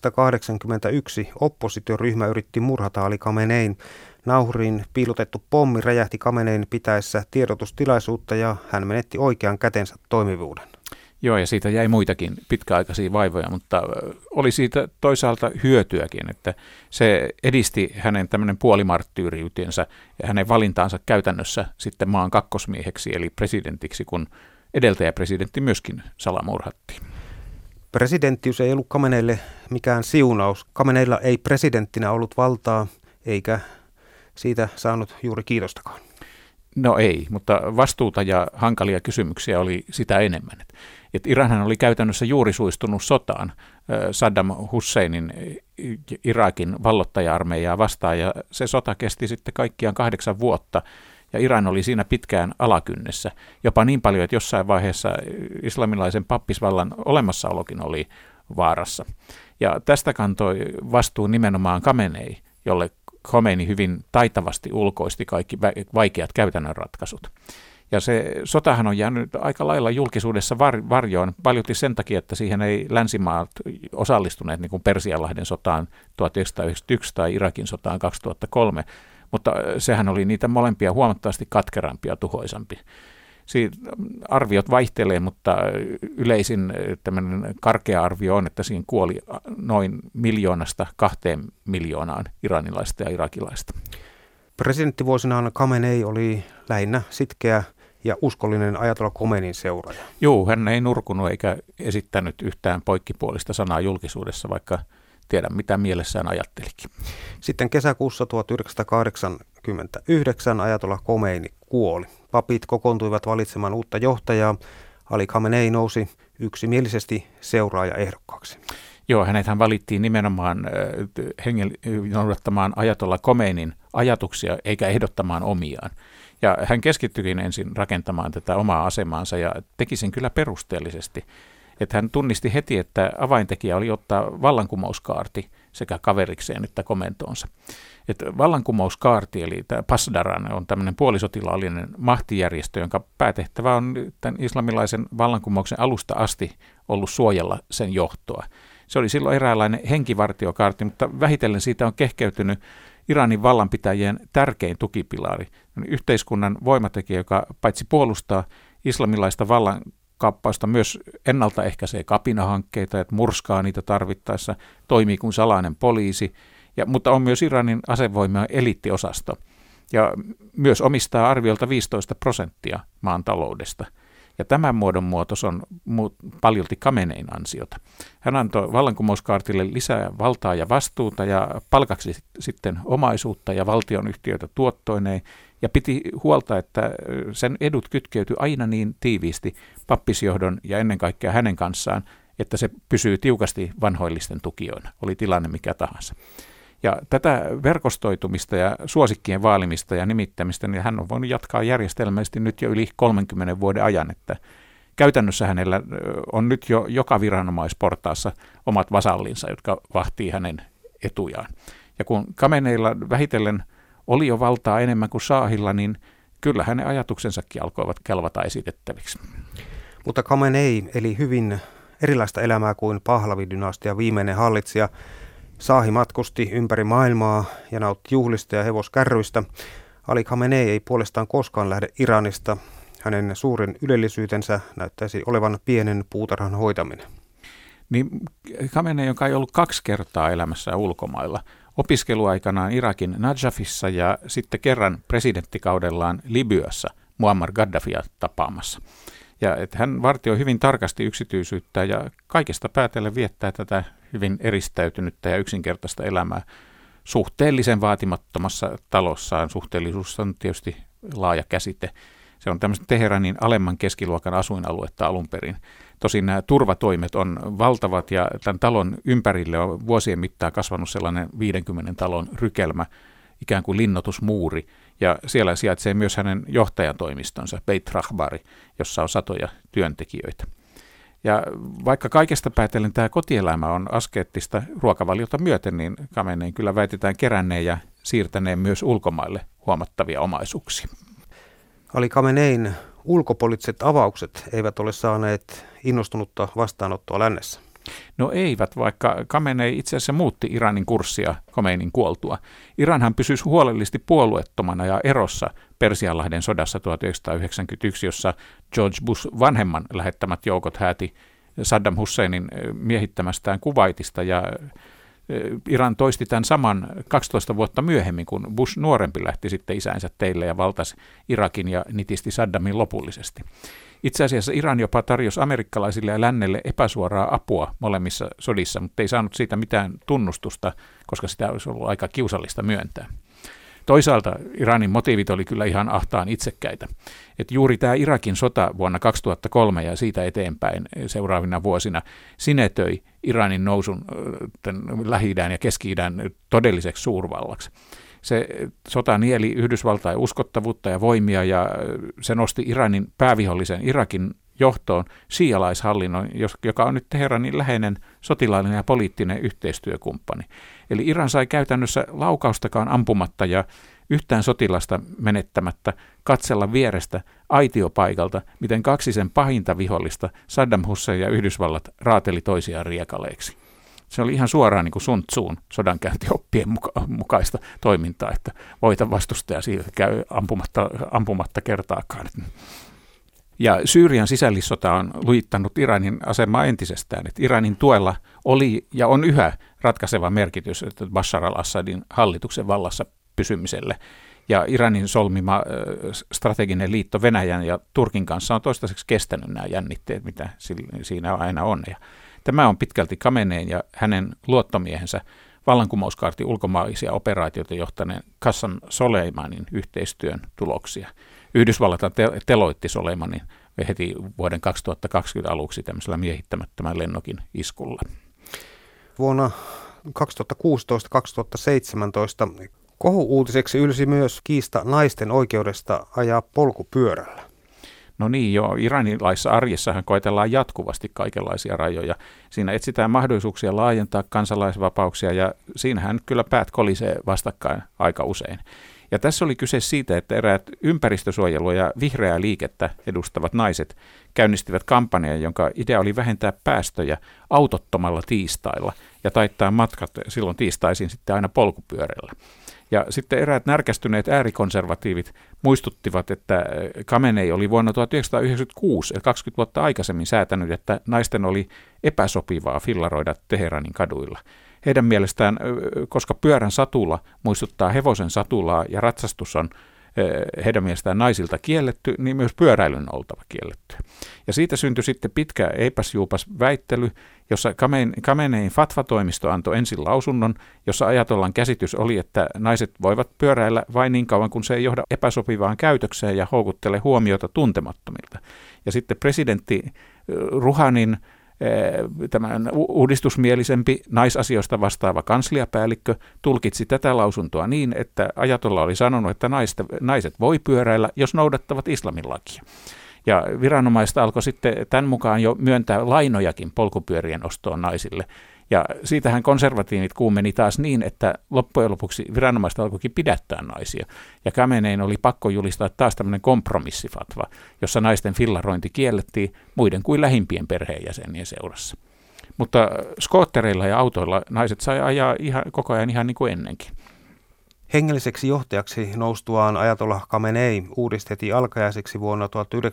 1981 oppositioryhmä yritti murhata Ali Khamenein. Nauhuriin piilotettu pommi räjähti Khamenein pitäessä tiedotustilaisuutta ja hän menetti oikean kätensä toimivuuden. Joo, ja siitä jäi muitakin pitkäaikaisia vaivoja, mutta oli siitä toisaalta hyötyäkin, että se edisti hänen tämmöinen puolimarttyyriytensä ja hänen valintaansa käytännössä sitten maan kakkosmieheksi eli presidentiksi, kun edeltäjäpresidentti myöskin salamurhattiin. Presidenttiys ei ollut Khameneille mikään siunaus. Khameneilla ei presidenttinä ollut valtaa eikä siitä saanut juuri kiitostakaan. No ei, mutta vastuuta ja hankalia kysymyksiä oli sitä enemmän. Et Iranhan oli käytännössä juuri suistunut sotaan Saddam Husseinin Irakin vallottaja-armeijaa vastaan ja se sota kesti sitten kaikkiaan 8 vuotta. Ja Iran oli siinä pitkään alakynnessä, jopa niin paljon, että jossain vaiheessa islamilaisen pappisvallan olemassaolokin oli vaarassa. Ja tästä kantoi vastuun nimenomaan Khamenei, jolle Khomeini hyvin taitavasti ulkoisti kaikki vaikeat käytännön ratkaisut. Ja se sotahan on jäänyt aika lailla julkisuudessa varjoon, paljolti sen takia, että siihen ei länsimaat osallistuneet niin kuin Persianlahden sotaan 1991 tai Irakin sotaan 2003, mutta sehän oli niitä molempia huomattavasti katkerampia ja tuhoisampi. Siitä arviot vaihtelee, mutta yleisin tämmöinen karkea arvio on, että siinä kuoli noin 1 miljoonasta 2 miljoonaan iranilaista ja irakilaista. Presidenttivuosinaan Khamenei oli lähinnä sitkeä ja uskollinen Ajatollah Khomeinin seuraaja. Joo, hän ei nurkunut eikä esittänyt yhtään poikkipuolista sanaa julkisuudessa, vaikka tiedän mitä mielessään ajattelikin. Sitten kesäkuussa 1989 Ajatollah Khomeini kuoli. Papit kokoontuivat valitsemaan uutta johtajaa. Ali Khamenei nousi yksimielisesti seuraajaehdokkaaksi. Joo, hänethän valittiin nimenomaan noudattamaan Ajatollah Khomeinin ajatuksia eikä ehdottamaan omiaan. Ja hän keskittyikin ensin rakentamaan tätä omaa asemaansa ja teki sen kyllä perusteellisesti. Että hän tunnisti heti, että avaintekijä oli ottaa vallankumouskaarti sekä kaverikseen että komentoonsa. Että vallankumouskaarti eli tämä Pasdaran on tämmöinen puolisotilaallinen mahtijärjestö, jonka päätehtävä on tämän islamilaisen vallankumouksen alusta asti ollut suojella sen johtoa. Se oli silloin eräänlainen henkivartiokaarti, mutta vähitellen siitä on kehkeytynyt Iranin vallanpitäjien tärkein tukipilari. Yhteiskunnan voimatekijä, joka paitsi puolustaa islamilaista vallankaappausta, myös ennaltaehkäisee kapinahankkeita, että murskaa niitä tarvittaessa, toimii kuin salainen poliisi, mutta on myös Iranin asevoimien eliittiosasto ja myös omistaa arviolta 15% maan taloudesta. Ja tämän muodon muutos on paljolti Khamenein ansiota. Hän antoi vallankumouskaartille lisää valtaa ja vastuuta ja palkaksi sitten omaisuutta ja valtionyhtiöitä tuottoineen ja piti huolta, että sen edut kytkeytyi aina niin tiiviisti pappisjohdon ja ennen kaikkea hänen kanssaan, että se pysyy tiukasti vanhoillisten tukijoina, oli tilanne mikä tahansa. Ja tätä verkostoitumista ja suosikkien vaalimista ja nimittämistä, niin hän on voinut jatkaa järjestelmällisesti nyt jo yli 30 vuoden ajan, että käytännössä hänellä on nyt jo joka viranomaisportaassa omat vasallinsa, jotka vahtii hänen etujaan. Ja kun Khameneilla vähitellen oli jo valtaa enemmän kuin Shahilla, niin kyllä hänen ajatuksensakin alkoivat kelvata esitettäviksi. Mutta Khamenei eli hyvin erilaista elämää kuin Pahlavi-dynastian viimeinen hallitsija. Shahi matkusti ympäri maailmaa ja nautti juhlista ja hevoskärryistä. Ali Khamenei ei puolestaan koskaan lähde Iranista. Hänen suurin ylellisyytensä näyttäisi olevan pienen puutarhan hoitaminen. Niin Khamenei, joka ei ollut 2 kertaa elämässä ulkomailla, opiskeluaikanaan Irakin Najafissa ja sitten kerran presidenttikaudellaan Libyassa Muammar Gaddafia tapaamassa. Ja että hän vartioi hyvin tarkasti yksityisyyttä ja kaikesta päätellen viettää tätä hyvin eristäytynyttä ja yksinkertaista elämää suhteellisen vaatimattomassa talossaan. Suhteellisuus on tietysti laaja käsite. Se on tämmöistä Teheranin alemman keskiluokan asuinaluetta alun perin. Tosin nämä turvatoimet on valtavat ja tämän talon ympärille on vuosien mittaan kasvanut sellainen 50 talon rykelmä, ikään kuin linnoitusmuuri. Ja siellä sijaitsee myös hänen johtajatoimistonsa, Beit Rahbari, jossa on satoja työntekijöitä. Ja vaikka kaikesta päätellen tämä kotielämä on askeettista ruokavaliota myöten, niin Khamenein kyllä väitetään keränneen ja siirtäneen myös ulkomaille huomattavia omaisuuksia. Ali Khamenein ulkopoliittiset avaukset eivät ole saaneet innostunutta vastaanottoa lännessä. No eivät, vaikka Khamenei itse asiassa muutti Iranin kurssia Khomeinin kuoltua. Iranhan pysyi huolellisesti puolueettomana ja erossa Persianlahden sodassa 1991, jossa George Bush vanhemman lähettämät joukot hääti Saddam Husseinin miehittämästään Kuwaitista ja Iran toisti tämän saman 12 vuotta myöhemmin, kun Bush nuorempi lähti sitten isänsä teille ja valtasi Irakin ja nitisti Saddamin lopullisesti. Itse asiassa Iran jopa tarjosi amerikkalaisille ja lännelle epäsuoraa apua molemmissa sodissa, mutta ei saanut siitä mitään tunnustusta, koska sitä olisi ollut aika kiusallista myöntää. Toisaalta Iranin motiivit oli kyllä ihan ahtaan itsekkäitä. Että juuri tämä Irakin sota vuonna 2003 ja siitä eteenpäin seuraavina vuosina sinetöi Iranin nousun Lähi-idän ja Keski-idän todelliseksi suurvallaksi. Se sota nieli Yhdysvaltain uskottavuutta ja voimia ja se nosti Iranin päävihollisen Irakin johtoon šiialaishallinnon, joka on nyt Teheranin läheinen sotilaallinen ja poliittinen yhteistyökumppani. Eli Iran sai käytännössä laukaustakaan ampumatta ja yhtään sotilasta menettämättä katsella vierestä aitiopaikalta, miten kaksi sen pahinta vihollista, Saddam Hussein ja Yhdysvallat, raateli toisiaan riekaleiksi. Se oli ihan suoraan niin kuin Sun Tsun sodankäyntioppien mukaista toimintaa, että voita vastustaja siitä käy ampumatta kertaakaan. Ja Syyrian sisällissota on lujittanut Iranin asemaa entisestään. Että Iranin tuella oli ja on yhä ratkaiseva merkitys Bashar al-Assadin hallituksen vallassa pysymiselle. Ja Iranin solmima strateginen liitto Venäjän ja Turkin kanssa on toistaiseksi kestänyt nämä jännitteet, mitä siinä aina on. Ja tämä on pitkälti Khamenein ja hänen luottomiehensä vallankumouskaartin ulkomaisia operaatioita johtaneen Qasem Soleimanin yhteistyön tuloksia. Yhdysvallat teloitti Soleimanin heti vuoden 2020 aluksi tämmöisellä miehittämättömän lennokin iskulla. Vuonna 2016-2017 kohu-uutiseksi ylsi myös kiista naisten oikeudesta ajaa polkupyörällä. No niin joo, iranilaisessa arjessahan koetellaan jatkuvasti kaikenlaisia rajoja. Siinä etsitään mahdollisuuksia laajentaa kansalaisvapauksia ja siinähän kyllä päät kolisee vastakkain aika usein. Ja tässä oli kyse siitä, että eräät ympäristösuojelua ja vihreää liikettä edustavat naiset käynnistivät kampanjan, jonka idea oli vähentää päästöjä autottomalla tiistailla ja taittaa matkat silloin tiistaisin sitten aina polkupyörällä. Ja sitten eräät närkästyneet äärikonservatiivit muistuttivat, että Khamenei oli vuonna 1996, 20 vuotta aikaisemmin säätänyt, että naisten oli epäsopivaa fillaroida Teheranin kaduilla. Heidän mielestään, koska pyörän satula muistuttaa hevosen satulaa ja ratsastus on heidän mielestään naisilta kielletty, niin myös pyöräilyn on oltava kielletty. Ja siitä syntyi sitten pitkä eipäsjuupas väittely, jossa Khamenein Fatva-toimisto antoi ensin lausunnon, jossa ajatollan käsitys oli, että naiset voivat pyöräillä vain niin kauan, kun se ei johda epäsopivaan käytökseen ja houkuttele huomiota tuntemattomilta. Ja sitten presidentti Rouhanin tämän uudistusmielisempi naisasioista vastaava kansliapäällikkö tulkitsi tätä lausuntoa niin, että ajatolla oli sanonut, että naiset voi pyöräillä, jos noudattavat islamin lakia. Ja viranomaiset alkoi sitten tämän mukaan jo myöntää lainojakin polkupyörien ostoon naisille. Ja siitähän konservatiivit kuumeni taas niin, että loppujen lopuksi viranomaiset alkoikin pidättää naisia. Ja Khamenein oli pakko julistaa taas tämmöinen kompromissifatva, jossa naisten fillarointi kiellettiin muiden kuin lähimpien perheenjäsenien seurassa. Mutta skoottereilla ja autoilla naiset sai ajaa koko ajan ihan niin kuin ennenkin. Hengelliseksi johtajaksi noustuaan ajatollah Khamenei uudistettiin alkajaiseksi vuonna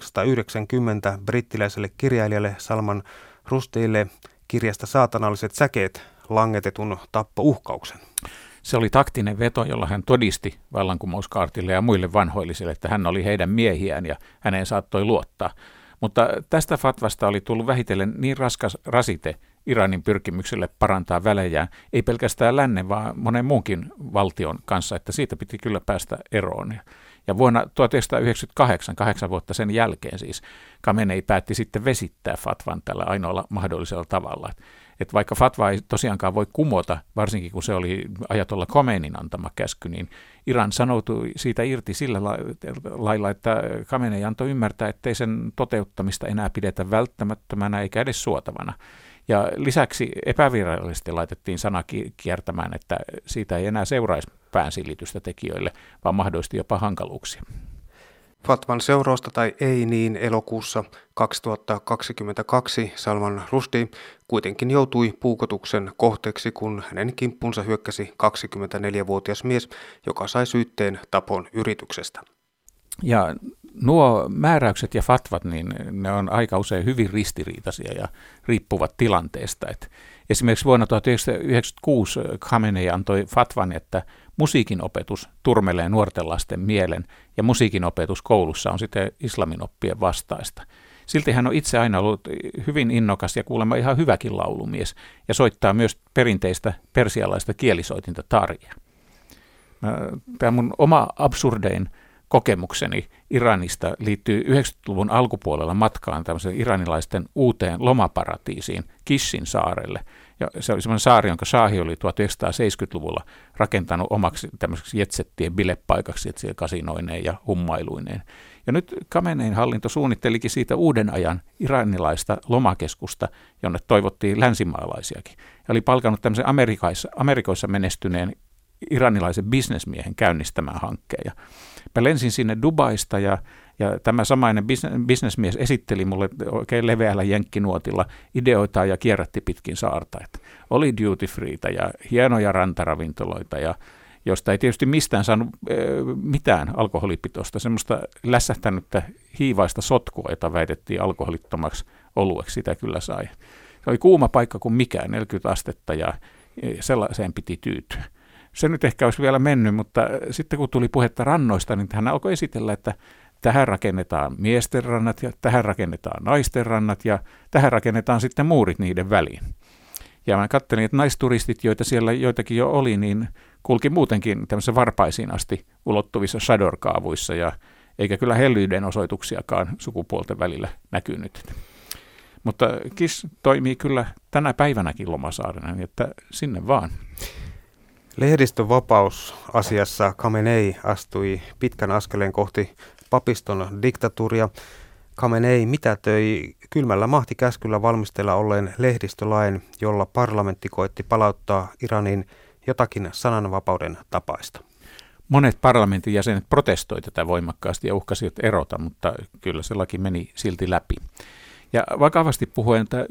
1990 brittiläiselle kirjailijalle Salman Rushdieille kirjasta Saatanalliset säkeet langetetun tappouhkauksen. Se oli taktinen veto, jolla hän todisti vallankumouskaartille ja muille vanhoillisille, että hän oli heidän miehiään ja häneen saattoi luottaa. Mutta tästä fatvasta oli tullut vähitellen niin raskas rasite Iranin pyrkimykselle parantaa välejään, ei pelkästään lännen, vaan monen muunkin valtion kanssa, että siitä piti kyllä päästä eroon. Ja vuonna 1998, 8 vuotta sen jälkeen siis, Khamenei päätti sitten vesittää fatvan tällä ainoalla mahdollisella tavalla. Että vaikka fatva ei tosiaankaan voi kumota, varsinkin kun se oli ajatolla Khomeinin antama käsky, niin Iran sanoutui siitä irti sillä lailla, että Khamenei antoi ymmärtää, ettei sen toteuttamista enää pidetä välttämättömänä eikä edes suotavana. Ja lisäksi epävirallisesti laitettiin sana kiertämään, että siitä ei enää seuraisi päänsilitystä tekijöille, vaan mahdollisesti jopa hankaluuksia. Fatvan seurausta tai ei, niin elokuussa 2022 Salman Rushdie kuitenkin joutui puukotuksen kohteeksi, kun hänen kimppunsa hyökkäsi 24-vuotias mies, joka sai syytteen tapon yrityksestä. Ja nuo määräykset ja fatvat, niin ne on aika usein hyvin ristiriitaisia ja riippuvat tilanteesta. Esimerkiksi vuonna 1996 Khamenei antoi fatvan, että musiikin opetus turmelee nuorten lasten mielen ja musiikin opetus koulussa on sitten islaminoppien vastaista. Silti hän on itse aina ollut hyvin innokas ja kuulemma ihan hyväkin laulumies ja soittaa myös perinteistä persialaista kielisoitinta taria. Tämä mun oma absurdein kokemukseni Iranista liittyy 90-luvun alkupuolella matkaan tämmöisen iranilaisten uuteen lomaparatiisiin Kishin saarelle. Ja se oli semmoinen saari, jonka Shahi oli 1970-luvulla rakentanut omaksi tämmöiseksi jetsettien bilepaikaksi, että siellä kasinoineen ja hummailuineen. Ja nyt Khamenein hallinto suunnittelikin siitä uuden ajan iranilaista lomakeskusta, jonne toivottiin länsimaalaisiakin. Ja oli palkannut tämmöisen Amerikoissa menestyneen iranilaisen bisnesmiehen käynnistämään hankkeen. Mä lensin sinne Dubaista ja tämä samainen bisnesmies esitteli mulle oikein leveällä jenkkinuotilla ideoita ja kierrätti pitkin saarta. Että oli duty freetä ja hienoja rantaravintoloita, ja josta ei tietysti mistään saanut mitään alkoholipitoista, semmoista lässähtänyttä hiivaista sotkua, jota väitettiin alkoholittomaksi olueksi, sitä kyllä sai. Se oli kuuma paikka kuin mikään, 40 astetta, ja sellaiseen piti tyytyä. Se nyt ehkä olisi vielä mennyt, mutta sitten kun tuli puhetta rannoista, niin hän alkoi esitellä, että tähän rakennetaan miesten rannat ja tähän rakennetaan naisten rannat ja tähän rakennetaan sitten muurit niiden väliin. Ja mä katselin, että naisturistit, joita siellä joitakin jo oli, niin kulki muutenkin tämmöisissä varpaisiin asti ulottuvissa Shador-kaavuissa ja eikä kyllä hellyyden osoituksiakaan sukupuolten välillä näkynyt. Mutta KISS toimii kyllä tänä päivänäkin Lomasaarena, niin että sinne vaan. Lehdistönvapausasiassa Khamenei astui pitkän askeleen kohti papiston diktatuuria. Khamenei mitätöi kylmällä mahtikäskyllä valmistella olleen lehdistölain, jolla parlamentti koetti palauttaa Iranin jotakin sananvapauden tapaista. Monet parlamentin jäsenet protestoivat tätä voimakkaasti ja uhkasivat erota, mutta kyllä se laki meni silti läpi. Ja vakavasti puhuen tämä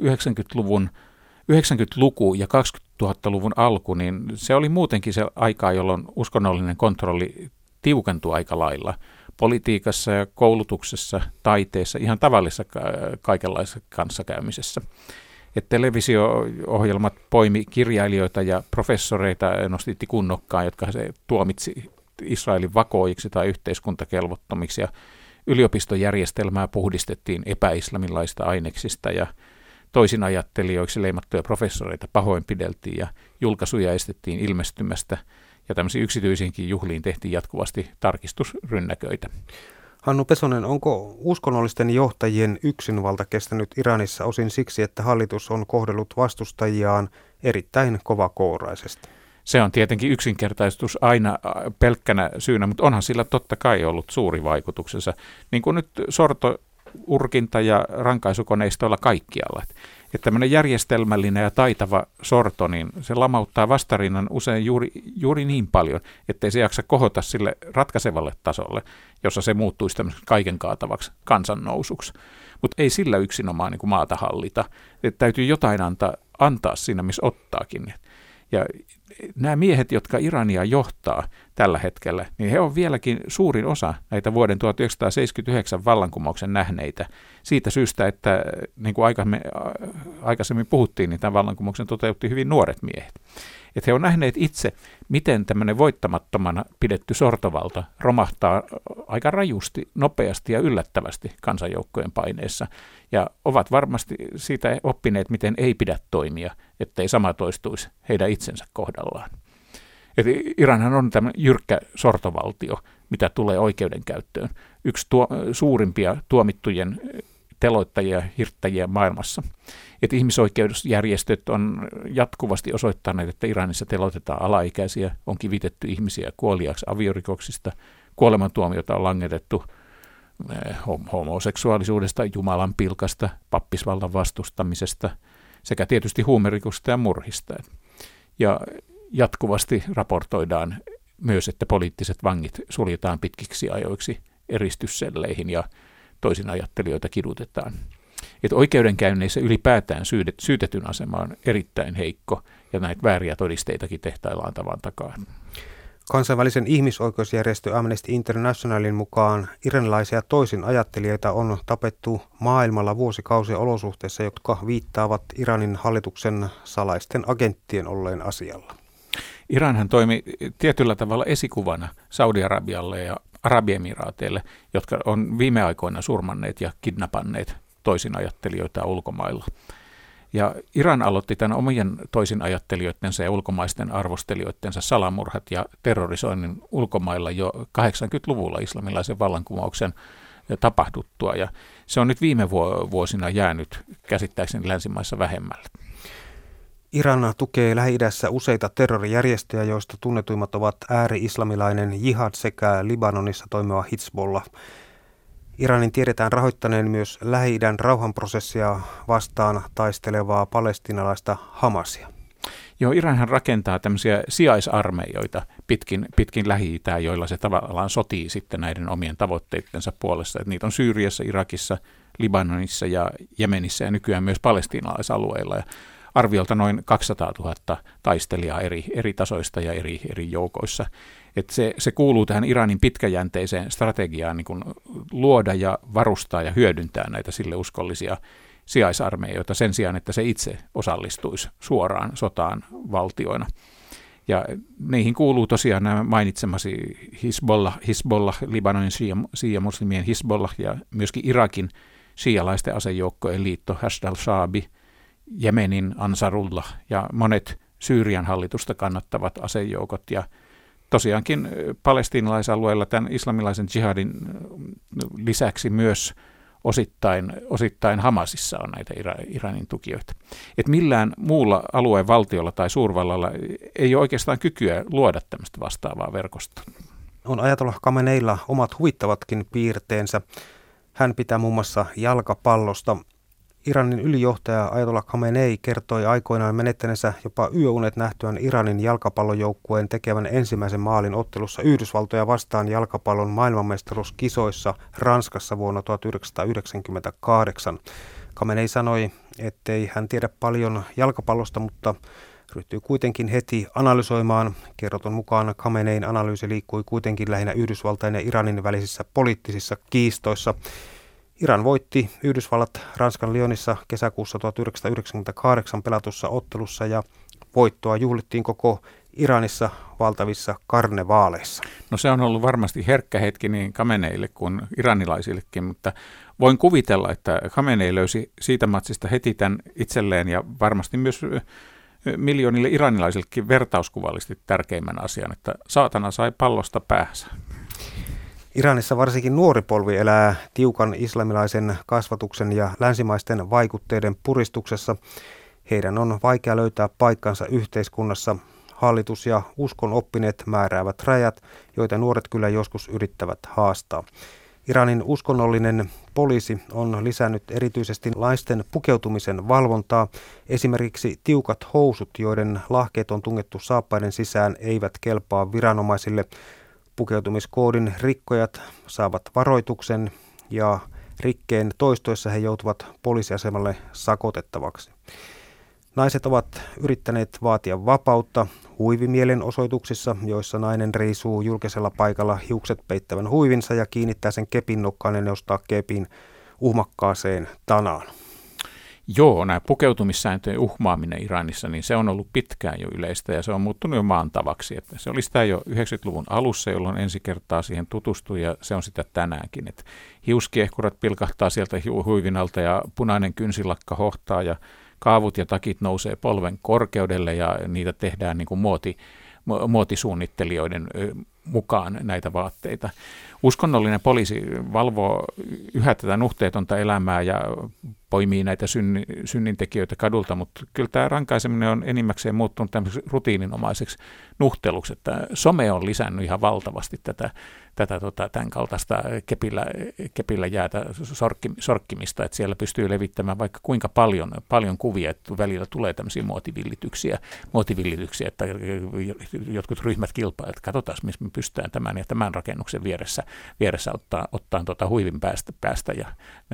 90-luku ja 2000-luvun alku, niin se oli muutenkin se aika, jolloin uskonnollinen kontrolli tiukentui aika lailla. Politiikassa ja koulutuksessa, taiteessa, ihan tavallisessa kaikenlaisessa kanssakäymisessä. Et televisio-ohjelmat poimi kirjailijoita ja professoreita nostitti kunnokkaan, jotka se tuomitsi Israelin vakoojiksi tai yhteiskuntakelvottomiksi. Ja yliopistojärjestelmää puhdistettiin epäislamilaisista aineksista ja toisin ajattelijoiksi leimattuja professoreita pahoinpideltiin ja julkaisuja estettiin ilmestymästä. Ja tämmöisiin yksityisiinkin juhliin tehtiin jatkuvasti tarkistusrynnäköitä. Hannu Pesonen, onko uskonnollisten johtajien yksinvalta kestänyt Iranissa osin siksi, että hallitus on kohdellut vastustajiaan erittäin kovakouraisesti? Se on tietenkin yksinkertaistus aina pelkkänä syynä, mutta onhan sillä totta kai ollut suuri vaikutuksensa. Niin kuin nyt sortourkinta ja rankaisukoneistoilla kaikkialla. Että tämmöinen järjestelmällinen ja taitava sorto, niin se lamauttaa vastarinnan usein juuri niin paljon, ettei se jaksa kohota sille ratkaisevalle tasolle, jossa se muuttuisi tämmöiseksi kaiken kaatavaksi kansannousuksi. Mutta ei sillä yksinomaan niin kuin maata hallita. Että täytyy jotain antaa siinä, missä ottaakin. Ja nämä miehet, jotka Irania johtaa tällä hetkellä, niin he on vieläkin suurin osa näitä vuoden 1979 vallankumouksen nähneitä. Siitä syystä, että niin kuin aikaisemmin puhuttiin, niin tämän vallankumouksen toteutti hyvin nuoret miehet. Että he on nähneet itse, miten tämmöinen voittamattomana pidetty sortovalta romahtaa aika rajusti, nopeasti ja yllättävästi kansanjoukkojen paineessa. Ja ovat varmasti siitä oppineet, miten ei pidä toimia, ettei sama toistuisi heidän itsensä kohdallaan. Et Iranhan on tämmöinen jyrkkä sortovaltio, mitä tulee oikeudenkäyttöön. Yksi suurimpia tuomittujen teloittajia ja hirttäjiä maailmassa. Että ihmisoikeusjärjestöt on jatkuvasti osoittaneet, että Iranissa teloitetaan alaikäisiä, on kivitetty ihmisiä kuoliaksi aviorikoksista, kuolemantuomiota on langetettu homoseksuaalisuudesta, Jumalan pilkasta, pappisvallan vastustamisesta sekä tietysti huumerikoksista ja murhista. Ja jatkuvasti raportoidaan myös, että poliittiset vangit suljetaan pitkiksi ajoiksi eristysselleihin ja toisinajattelijoita kidutetaan. Että oikeudenkäynneissä ylipäätään syytetyn asema on erittäin heikko ja näitä vääriä todisteitakin tehtaillaan tavan takaa. Kansainvälisen ihmisoikeusjärjestö Amnesty Internationalin mukaan iranilaisia toisinajattelijoita on tapettu maailmalla vuosikausia olosuhteissa, jotka viittaavat Iranin hallituksen salaisten agenttien olleen asialla. Iranhan toimi tietyllä tavalla esikuvana Saudi-Arabialle ja Arabiemiraateille, jotka on viime aikoina surmanneet ja kidnapanneet toisinajattelijoita ulkomailla. Ja Iran aloitti tämän omien toisinajattelijoittensa ja ulkomaisten arvostelijoittensa salamurhat ja terrorisoinnin ulkomailla jo 80-luvulla islamilaisen vallankumouksen tapahduttua. Ja se on nyt viime vuosina jäänyt käsittääkseni länsimaissa vähemmälle. Iran tukee Lähi-idässä useita terrorijärjestöjä, joista tunnetuimmat ovat ääri-islamilainen Jihad sekä Libanonissa toimiva Hizbollah. Iranin tiedetään rahoittaneen myös Lähi-idän rauhanprosessia vastaan taistelevaa palestiinalaista Hamasia. Joo, Iranhan rakentaa tämmöisiä sijaisarmeijoita pitkin Lähi-itää, joilla se tavallaan sotii sitten näiden omien tavoitteittensa puolesta. Että niitä on Syyriassa, Irakissa, Libanonissa ja Jemenissä ja nykyään myös palestiinalaisalueilla. Ja arviolta noin 200 000 taistelijaa eri tasoista ja eri joukoissa. Että se kuuluu tähän Iranin pitkäjänteiseen strategiaan niin kuin luoda ja varustaa ja hyödyntää näitä sille uskollisia sijaisarmeijoita sen sijaan, että se itse osallistuisi suoraan sotaan valtioina. Ja niihin kuuluu tosiaan nämä mainitsemasi Hizbollah, Libanonin shia-muslimien Hizbollah ja myöskin Irakin shialaisten asejoukkojen liitto Hashd al-Shaabi, Jemenin Ansarullah ja monet Syyrian hallitusta kannattavat asejoukot ja tosiaankin palestiinalaisalueella tämän islamilaisen jihadin lisäksi myös osittain Hamasissa on näitä Iranin tukijoita. Et millään muulla alueen valtiolla tai suurvallalla ei ole oikeastaan kykyä luoda tämmöistä vastaavaa verkostoa. On Ajatollah Khameneilla omat huvittavatkin piirteensä. Hän pitää muun muassa jalkapallosta. Iranin ylijohtaja Ajatollah Khamenei kertoi aikoinaan menettäneensä jopa yöunet nähtyään Iranin jalkapallojoukkueen tekevän ensimmäisen maalin ottelussa Yhdysvaltoja vastaan jalkapallon maailmanmestaruuskisoissa Ranskassa vuonna 1998. Khamenei sanoi, ettei hän tiedä paljon jalkapallosta, mutta ryhtyi kuitenkin heti analysoimaan. Kerroton mukaan Khamenein analyysi liikkui kuitenkin lähinnä Yhdysvaltain ja Iranin välisissä poliittisissa kiistoissa. Iran voitti Yhdysvallat Ranskan Lyonissa kesäkuussa 1998 pelatussa ottelussa ja voittoa juhlittiin koko Iranissa valtavissa karnevaaleissa. No se on ollut varmasti herkkä hetki niin Khameneille kuin iranilaisillekin, mutta voin kuvitella, että Khamenei löysi siitä matsista heti tämän itselleen ja varmasti myös miljoonille iranilaisillekin vertauskuvallisesti tärkeimmän asian, että saatana sai pallosta päänsä. Iranissa varsinkin nuori polvi elää tiukan islamilaisen kasvatuksen ja länsimaisten vaikutteiden puristuksessa. Heidän on vaikea löytää paikkansa yhteiskunnassa. Hallitus ja uskonoppineet määräävät rajat, joita nuoret kyllä joskus yrittävät haastaa. Iranin uskonnollinen poliisi on lisännyt erityisesti naisten pukeutumisen valvontaa. Esimerkiksi tiukat housut, joiden lahkeet on tungettu saappaiden sisään, eivät kelpaa viranomaisille. Pukeutumiskoodin rikkojat saavat varoituksen ja rikkeen toistoissa he joutuvat poliisiasemalle sakotettavaksi. Naiset ovat yrittäneet vaatia vapautta huivimielenosoituksissa, joissa nainen riisuu julkisella paikalla hiukset peittävän huivinsa ja kiinnittää sen kepin nokkaan ja nostaa kepin uhmakkaaseen tanaan. Joo, nämä pukeutumissääntöjen uhmaaminen Iranissa, niin se on ollut pitkään jo yleistä ja se on muuttunut jo maan tavaksi. Että se oli sitä jo 90-luvun alussa, jolloin ensi kertaa siihen tutustui ja se on sitä tänäänkin. Että hiuskiehkurat pilkahtaa sieltä huivin alta ja punainen kynsilakka hohtaa ja kaavut ja takit nousee polven korkeudelle ja niitä tehdään niin kuin muotisuunnittelijoiden mukaan näitä vaatteita. Uskonnollinen poliisi valvoo yhä tätä nuhteetonta elämää ja poimii näitä synnintekijöitä kadulta, mutta kyllä tämä rankaiseminen on enimmäkseen muuttunut tämmöiseksi rutiininomaiseksi nuhteluksi, että some on lisännyt ihan valtavasti tämän kaltaista kepillä jäätä sorkkimista, että siellä pystyy levittämään vaikka kuinka paljon kuvia, että välillä tulee tämmöisiä muotivillityksiä, että jotkut ryhmät kilpailevat, että katsotaan, missä me pystytään tämän ja tämän rakennuksen vieressä ottaa huivin päästä ja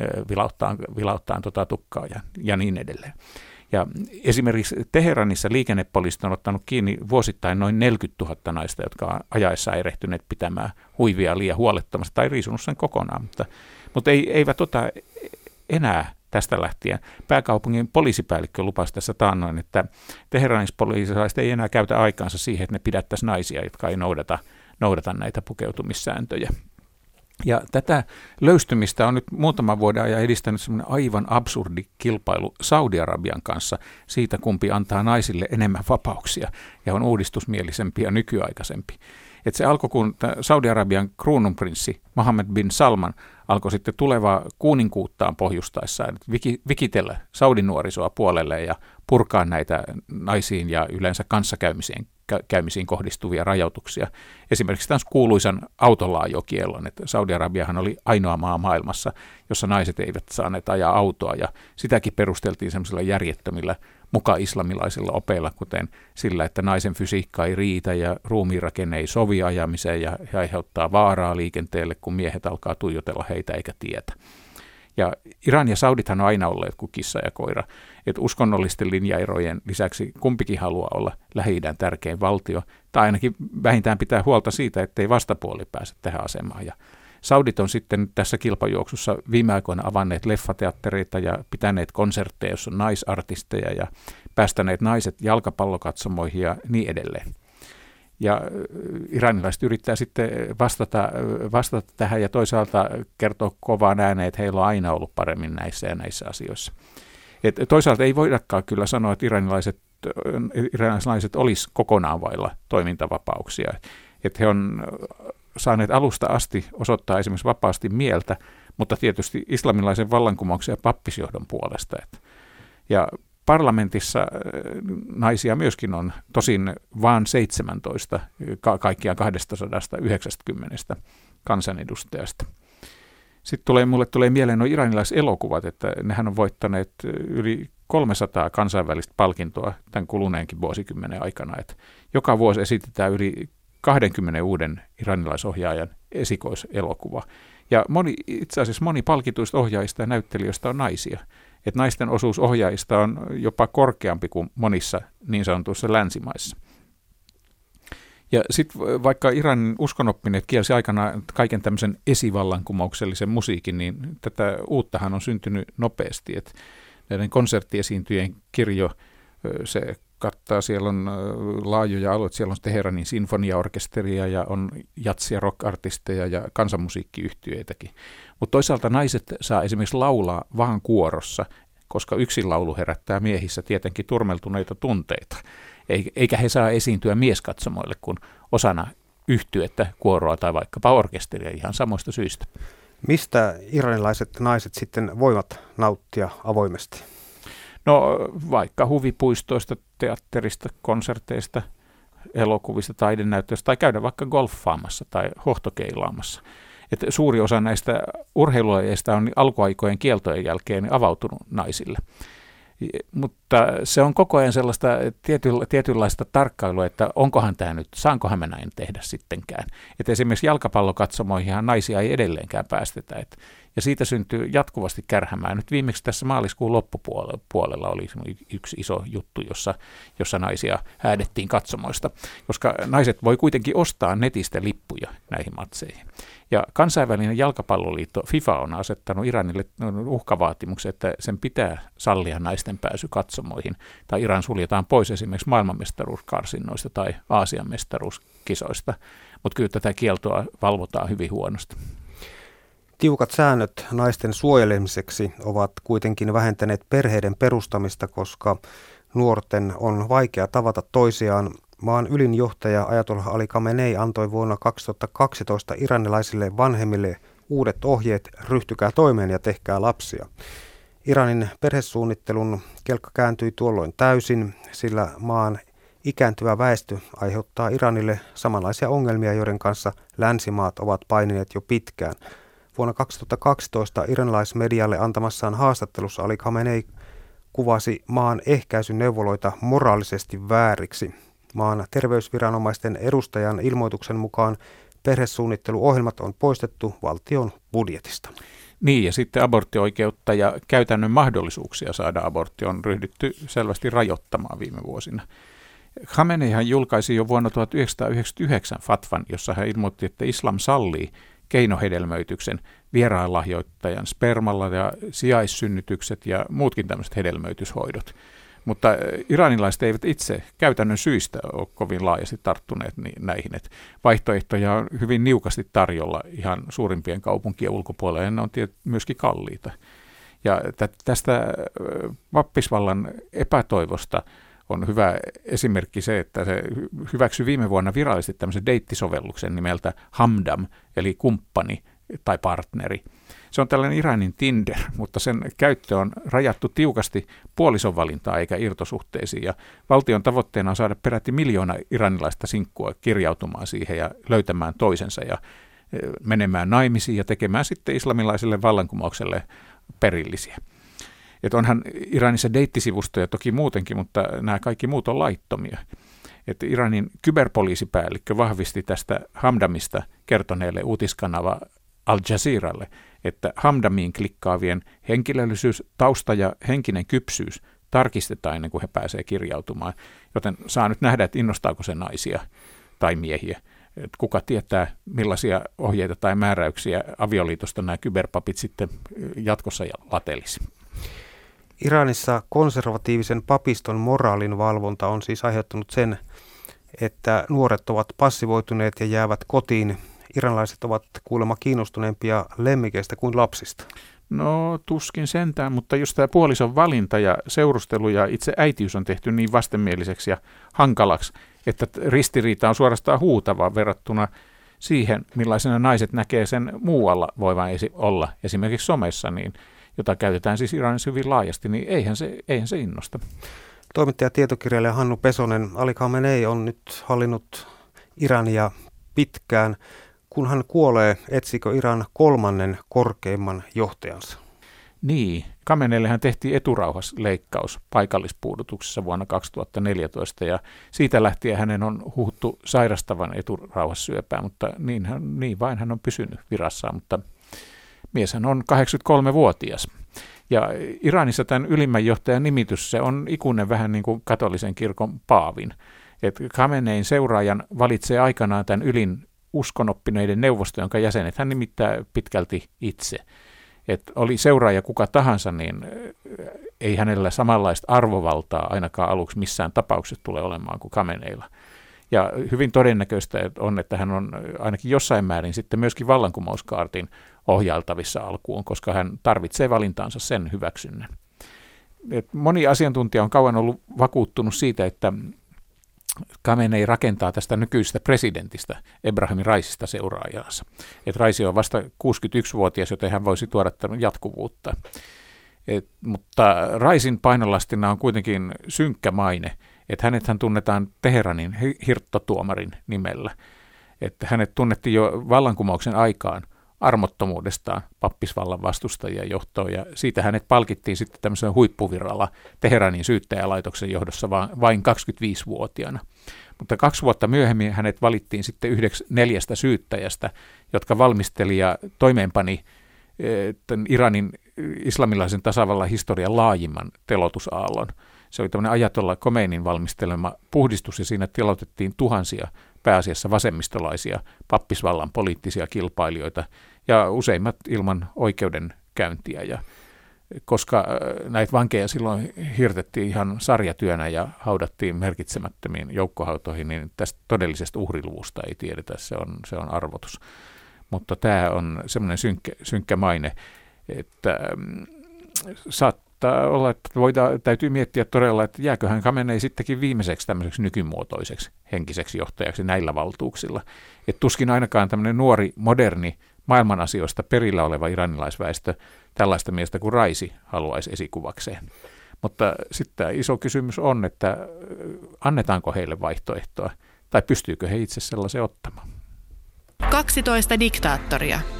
vilauttaa tukkaa ja niin edelleen. Ja esimerkiksi Teheranissa liikennepoliisit on ottanut kiinni vuosittain noin 40 000 naista, jotka on ajaessa erehtyneet pitämään huivia liian huolettomasti tai riisunut sen kokonaan, mutta eivät ota enää tästä lähtien. Pääkaupungin poliisipäällikkö lupasi tässä taannoin, että Teheranissa poliisilaiset ei enää käytä aikaansa siihen, että ne pidättäisi naisia, jotka ei noudata näitä pukeutumissääntöjä. Ja tätä löystymistä on nyt muutaman vuoden ajan edistänyt semmoinen aivan absurdi kilpailu Saudi-Arabian kanssa siitä, kumpi antaa naisille enemmän vapauksia ja on uudistusmielisempi ja nykyaikaisempi. Et se alkoi, kun Saudi-Arabian kruununprinssi Mohammed bin Salman alkoi sitten tulevaa kuninkuuttaan pohjustaessaan vikitellä Saudi-nuorisoa puolelle ja purkaa näitä naisiin ja yleensä kanssakäymisiin kohdistuvia rajoituksia. Esimerkiksi tämän kuuluisan autolaajokiellon, että Saudi-Arabiahan oli ainoa maa maailmassa, jossa naiset eivät saaneet ajaa autoa, ja sitäkin perusteltiin semmoisilla järjettömillä muka-islamilaisilla opeilla, kuten sillä, että naisen fysiikka ei riitä ja ruumiinrakenne ei sovi ajamiseen ja he aiheuttaa vaaraa liikenteelle, kun miehet alkaa tuijotella heitä eikä tietä. Ja Iran ja Saudithan on aina olleet kuin kissa ja koira, että uskonnollisten linjaerojen lisäksi kumpikin haluaa olla Lähi-idän tärkein valtio, tai ainakin vähintään pitää huolta siitä, ettei vastapuoli pääse tähän asemaan. Ja Saudit on sitten tässä kilpajuoksussa viime aikoina avanneet leffateattereita ja pitäneet konsertteja, jossa on naisartisteja ja päästäneet naiset jalkapallokatsomoihin ja niin edelleen. Ja iranilaiset yrittää sitten vastata tähän ja toisaalta kertoa kovaan ääneen, että heillä on aina ollut paremmin näissä ja näissä asioissa. Et toisaalta ei voidakaan kyllä sanoa, että iranilaiset naiset olisi kokonaan vailla toimintavapauksia. Että he on saaneet alusta asti osoittaa esimerkiksi vapaasti mieltä, mutta tietysti islamilaisen vallankumouksen ja pappisjohdon puolesta. Ja parlamentissa naisia myöskin on tosin vain 17 kaikkiaan 290 kansanedustajasta. Sitten mulle tulee mieleen nuo iranilaiset elokuvat, että nehän on voittaneet yli 300 kansainvälistä palkintoa tämän kuluneenkin vuosikymmenen aikana. Että joka vuosi esitetään yli 20 uuden iranilaisohjaajan esikoiselokuva. Ja itse asiassa moni palkituista ohjaajista ja näyttelijöistä on naisia. Että naisten osuus ohjaajista on jopa korkeampi kuin monissa niin sanotuissa länsimaissa. Ja sitten vaikka Iranin uskonoppineet kielsi aikanaan kaiken tämmöisen esivallankumouksellisen musiikin, niin tätä uuttahan on syntynyt nopeasti. Että näiden konserttiesiintyjen kirjo, se kattaa, siellä on laajoja alueita, siellä on Teheranin sinfoniaorkesteria ja on jatsi- ja rock-artisteja ja kansanmusiikkiyhtiöitäkin. Mutta toisaalta naiset saa esimerkiksi laulaa vaan kuorossa, koska yksin laulu herättää miehissä tietenkin turmeltuneita tunteita. Eikä he saa esiintyä mieskatsomoille kuin osana yhtyettä, kuoroa tai vaikkapa orkesteria ihan samoista syistä. Mistä iranilaiset naiset sitten voivat nauttia avoimesti? No vaikka huvipuistoista, teatterista, konserteista, elokuvista, taidenäytöistä tai käydä vaikka golffaamassa tai hohtokeilaamassa. Että suuri osa näistä urheilulajeista on alkuaikojen kieltojen jälkeen avautunut naisille. Mutta se on koko ajan sellaista tietynlaista tarkkailua, että onkohan tämä nyt, saankohan mä näin tehdä sittenkään. Että esimerkiksi jalkapallokatsomoihinhan naisia ei edelleenkään päästetä. Että ja siitä syntyy jatkuvasti kärhämää. Nyt viimeksi tässä maaliskuun loppupuolella oli yksi iso juttu, jossa naisia häädettiin katsomoista, koska naiset voi kuitenkin ostaa netistä lippuja näihin matseihin. Ja kansainvälinen jalkapalloliitto FIFA on asettanut Iranille uhkavaatimuksen, että sen pitää sallia naisten pääsy katsomoihin, tai Iran suljetaan pois esimerkiksi maailmanmestaruuskarsinnoista tai Aasian mestaruuskisoista, mutta kyllä tätä kieltoa valvotaan hyvin huonosti. Tiukat säännöt naisten suojelemiseksi ovat kuitenkin vähentäneet perheiden perustamista, koska nuorten on vaikea tavata toisiaan. Maan ylin johtaja Ajatollah Ali Khamenei antoi vuonna 2012 iranilaisille vanhemmille uudet ohjeet: ryhtykää toimeen ja tehkää lapsia. Iranin perhesuunnittelun kelkka kääntyi tuolloin täysin, sillä maan ikääntyvä väestö aiheuttaa Iranille samanlaisia ongelmia, joiden kanssa länsimaat ovat painineet jo pitkään. Vuonna 2012 iranilaismedialle antamassaan haastattelussa Ali Khamenei kuvasi maan ehkäisyneuvoloita moraalisesti vääriksi. Maan terveysviranomaisten edustajan ilmoituksen mukaan perhesuunnitteluohjelmat on poistettu valtion budjetista. Niin, ja sitten aborttioikeutta ja käytännön mahdollisuuksia saada abortti on ryhdytty selvästi rajoittamaan viime vuosina. Khameneihan julkaisi jo vuonna 1999 fatvan, jossa hän ilmoitti, että islam sallii keinohedelmöityksen, vieraanlahjoittajan spermalla ja sijaissynnytykset ja muutkin tämmöiset hedelmöityshoidot. Mutta iranilaiset eivät itse käytännön syistä ole kovin laajasti tarttuneet näihin. Että vaihtoehtoja on hyvin niukasti tarjolla ihan suurimpien kaupunkien ulkopuolella, ja ne on myöskin kalliita. Ja tästä pappisvallan epätoivosta on hyvä esimerkki se, että se hyväksyi viime vuonna virallisesti tämmöisen deittisovelluksen nimeltä Hamdam, eli kumppani tai partneri. Se on tällainen Iranin Tinder, mutta sen käyttö on rajattu tiukasti puolison valintaa eikä irtosuhteisiin. Ja valtion tavoitteena on saada peräti 1 miljoona iranilaista sinkkua kirjautumaan siihen ja löytämään toisensa ja menemään naimisiin ja tekemään sitten islamilaiselle vallankumoukselle perillisiä. Että onhan Iranissa deittisivustoja toki muutenkin, mutta nämä kaikki muut on laittomia. Että Iranin kyberpoliisipäällikkö vahvisti tästä Hamdamista kertoneelle uutiskanava Al Jazeeralle, että Hamdamiin klikkaavien henkilöllisyys, tausta ja henkinen kypsyys tarkistetaan ennen kuin he pääsevät kirjautumaan. Joten saa nyt nähdä, että innostaako se naisia tai miehiä. Että kuka tietää, millaisia ohjeita tai määräyksiä avioliitosta nämä kyberpapit sitten jatkossa latelisi. Iranissa konservatiivisen papiston moraalin valvonta on siis aiheuttanut sen, että nuoret ovat passivoituneet ja jäävät kotiin. Iranilaiset ovat kuulemma kiinnostuneempia lemmikeistä kuin lapsista. No tuskin sentään, mutta just tämä puolison valinta ja seurustelu ja itse äitiys on tehty niin vastenmieliseksi ja hankalaksi, että ristiriita on suorastaan huutava verrattuna siihen, millaisena naiset näkee sen muualla voivan olla, esimerkiksi somessa, niin, jota käytetään siis Iranissa hyvin laajasti, niin eihän se innosta. Toimittaja tietokirjailija Hannu Pesonen, Ali Khamenei on nyt hallinnut Irania pitkään. Kun hän kuolee, etsikö Iran 3. korkeimman johtajansa? Niin, Khameneillehän tehtiin eturauhasleikkaus paikallispuudutuksessa vuonna 2014 ja siitä lähtien hänen on huhuttu sairastavan eturauhassyöpää, mutta niin vain hän on pysynyt virassaan, mutta mieshän on 83-vuotias. Ja Iranissa tämän ylimmän johtajan nimitys, se on ikuinen vähän niin kuin katolisen kirkon paavin. Että Khamenein seuraajan valitsee aikanaan tämän ylin uskonoppineiden neuvosto, jonka jäsenet hän nimittää pitkälti itse. Että oli seuraaja kuka tahansa, niin ei hänellä samanlaista arvovaltaa ainakaan aluksi missään tapauksessa tule olemaan kuin Khameneilla. Ja hyvin todennäköistä on, että hän on ainakin jossain määrin sitten myöskin vallankumouskaartin ohjailtavissa alkuun, koska hän tarvitsee valintaansa sen hyväksynnän. Et moni asiantuntija on kauan ollut vakuuttunut siitä, että Khamenei rakentaa tästä nykyisestä presidentistä Ebrahim Raisista seuraajansa. Et Raisi on vasta 61-vuotias, joten hän voisi tuoda tämän jatkuvuutta. Mutta Raisin painolastina on kuitenkin synkkä maine, että hänethän tunnetaan Teheranin hirttotuomarin nimellä. Että hänet tunnettiin jo vallankumouksen aikaan armottomuudestaan pappisvallan vastustajia johtoon, ja siitä hänet palkittiin sitten tämmöisen huippuviralla Teheranin syyttäjälaitoksen johdossa vain 25-vuotiaana. Mutta 2 vuotta myöhemmin hänet valittiin sitten 4 syyttäjästä, jotka valmisteli ja toimeenpani Iranin islamilaisen tasavallan historian laajimman telotusaallon. Se oli tämmöinen Ajatollah Khomeinin valmistelema puhdistus, ja siinä telotettiin tuhansia pääasiassa vasemmistolaisia pappisvallan poliittisia kilpailijoita, ja useimmat ilman oikeudenkäyntiä. Ja koska näitä vankeja silloin hirtettiin ihan sarjatyönä ja haudattiin merkitsemättömiin joukkohautoihin, niin tästä todellisesta uhriluvusta ei tiedetä, se on arvotus. Mutta tämä on semmoinen synkkä maine, että saattaa olla, että täytyy miettiä todella, että jääköhän Khamenei sittenkin viimeiseksi tämmöiseksi nykymuotoiseksi henkiseksi johtajaksi näillä valtuuksilla. Et tuskin ainakaan tämmöinen nuori, moderni, maailman asioista perillä oleva iranilaisväestö tällaista miestä kuin Raisi haluaisi esikuvakseen. Mutta sitten tämä iso kysymys on, että annetaanko heille vaihtoehtoa, tai pystyykö he itse sellaisen ottamaan? 12 diktaattoria.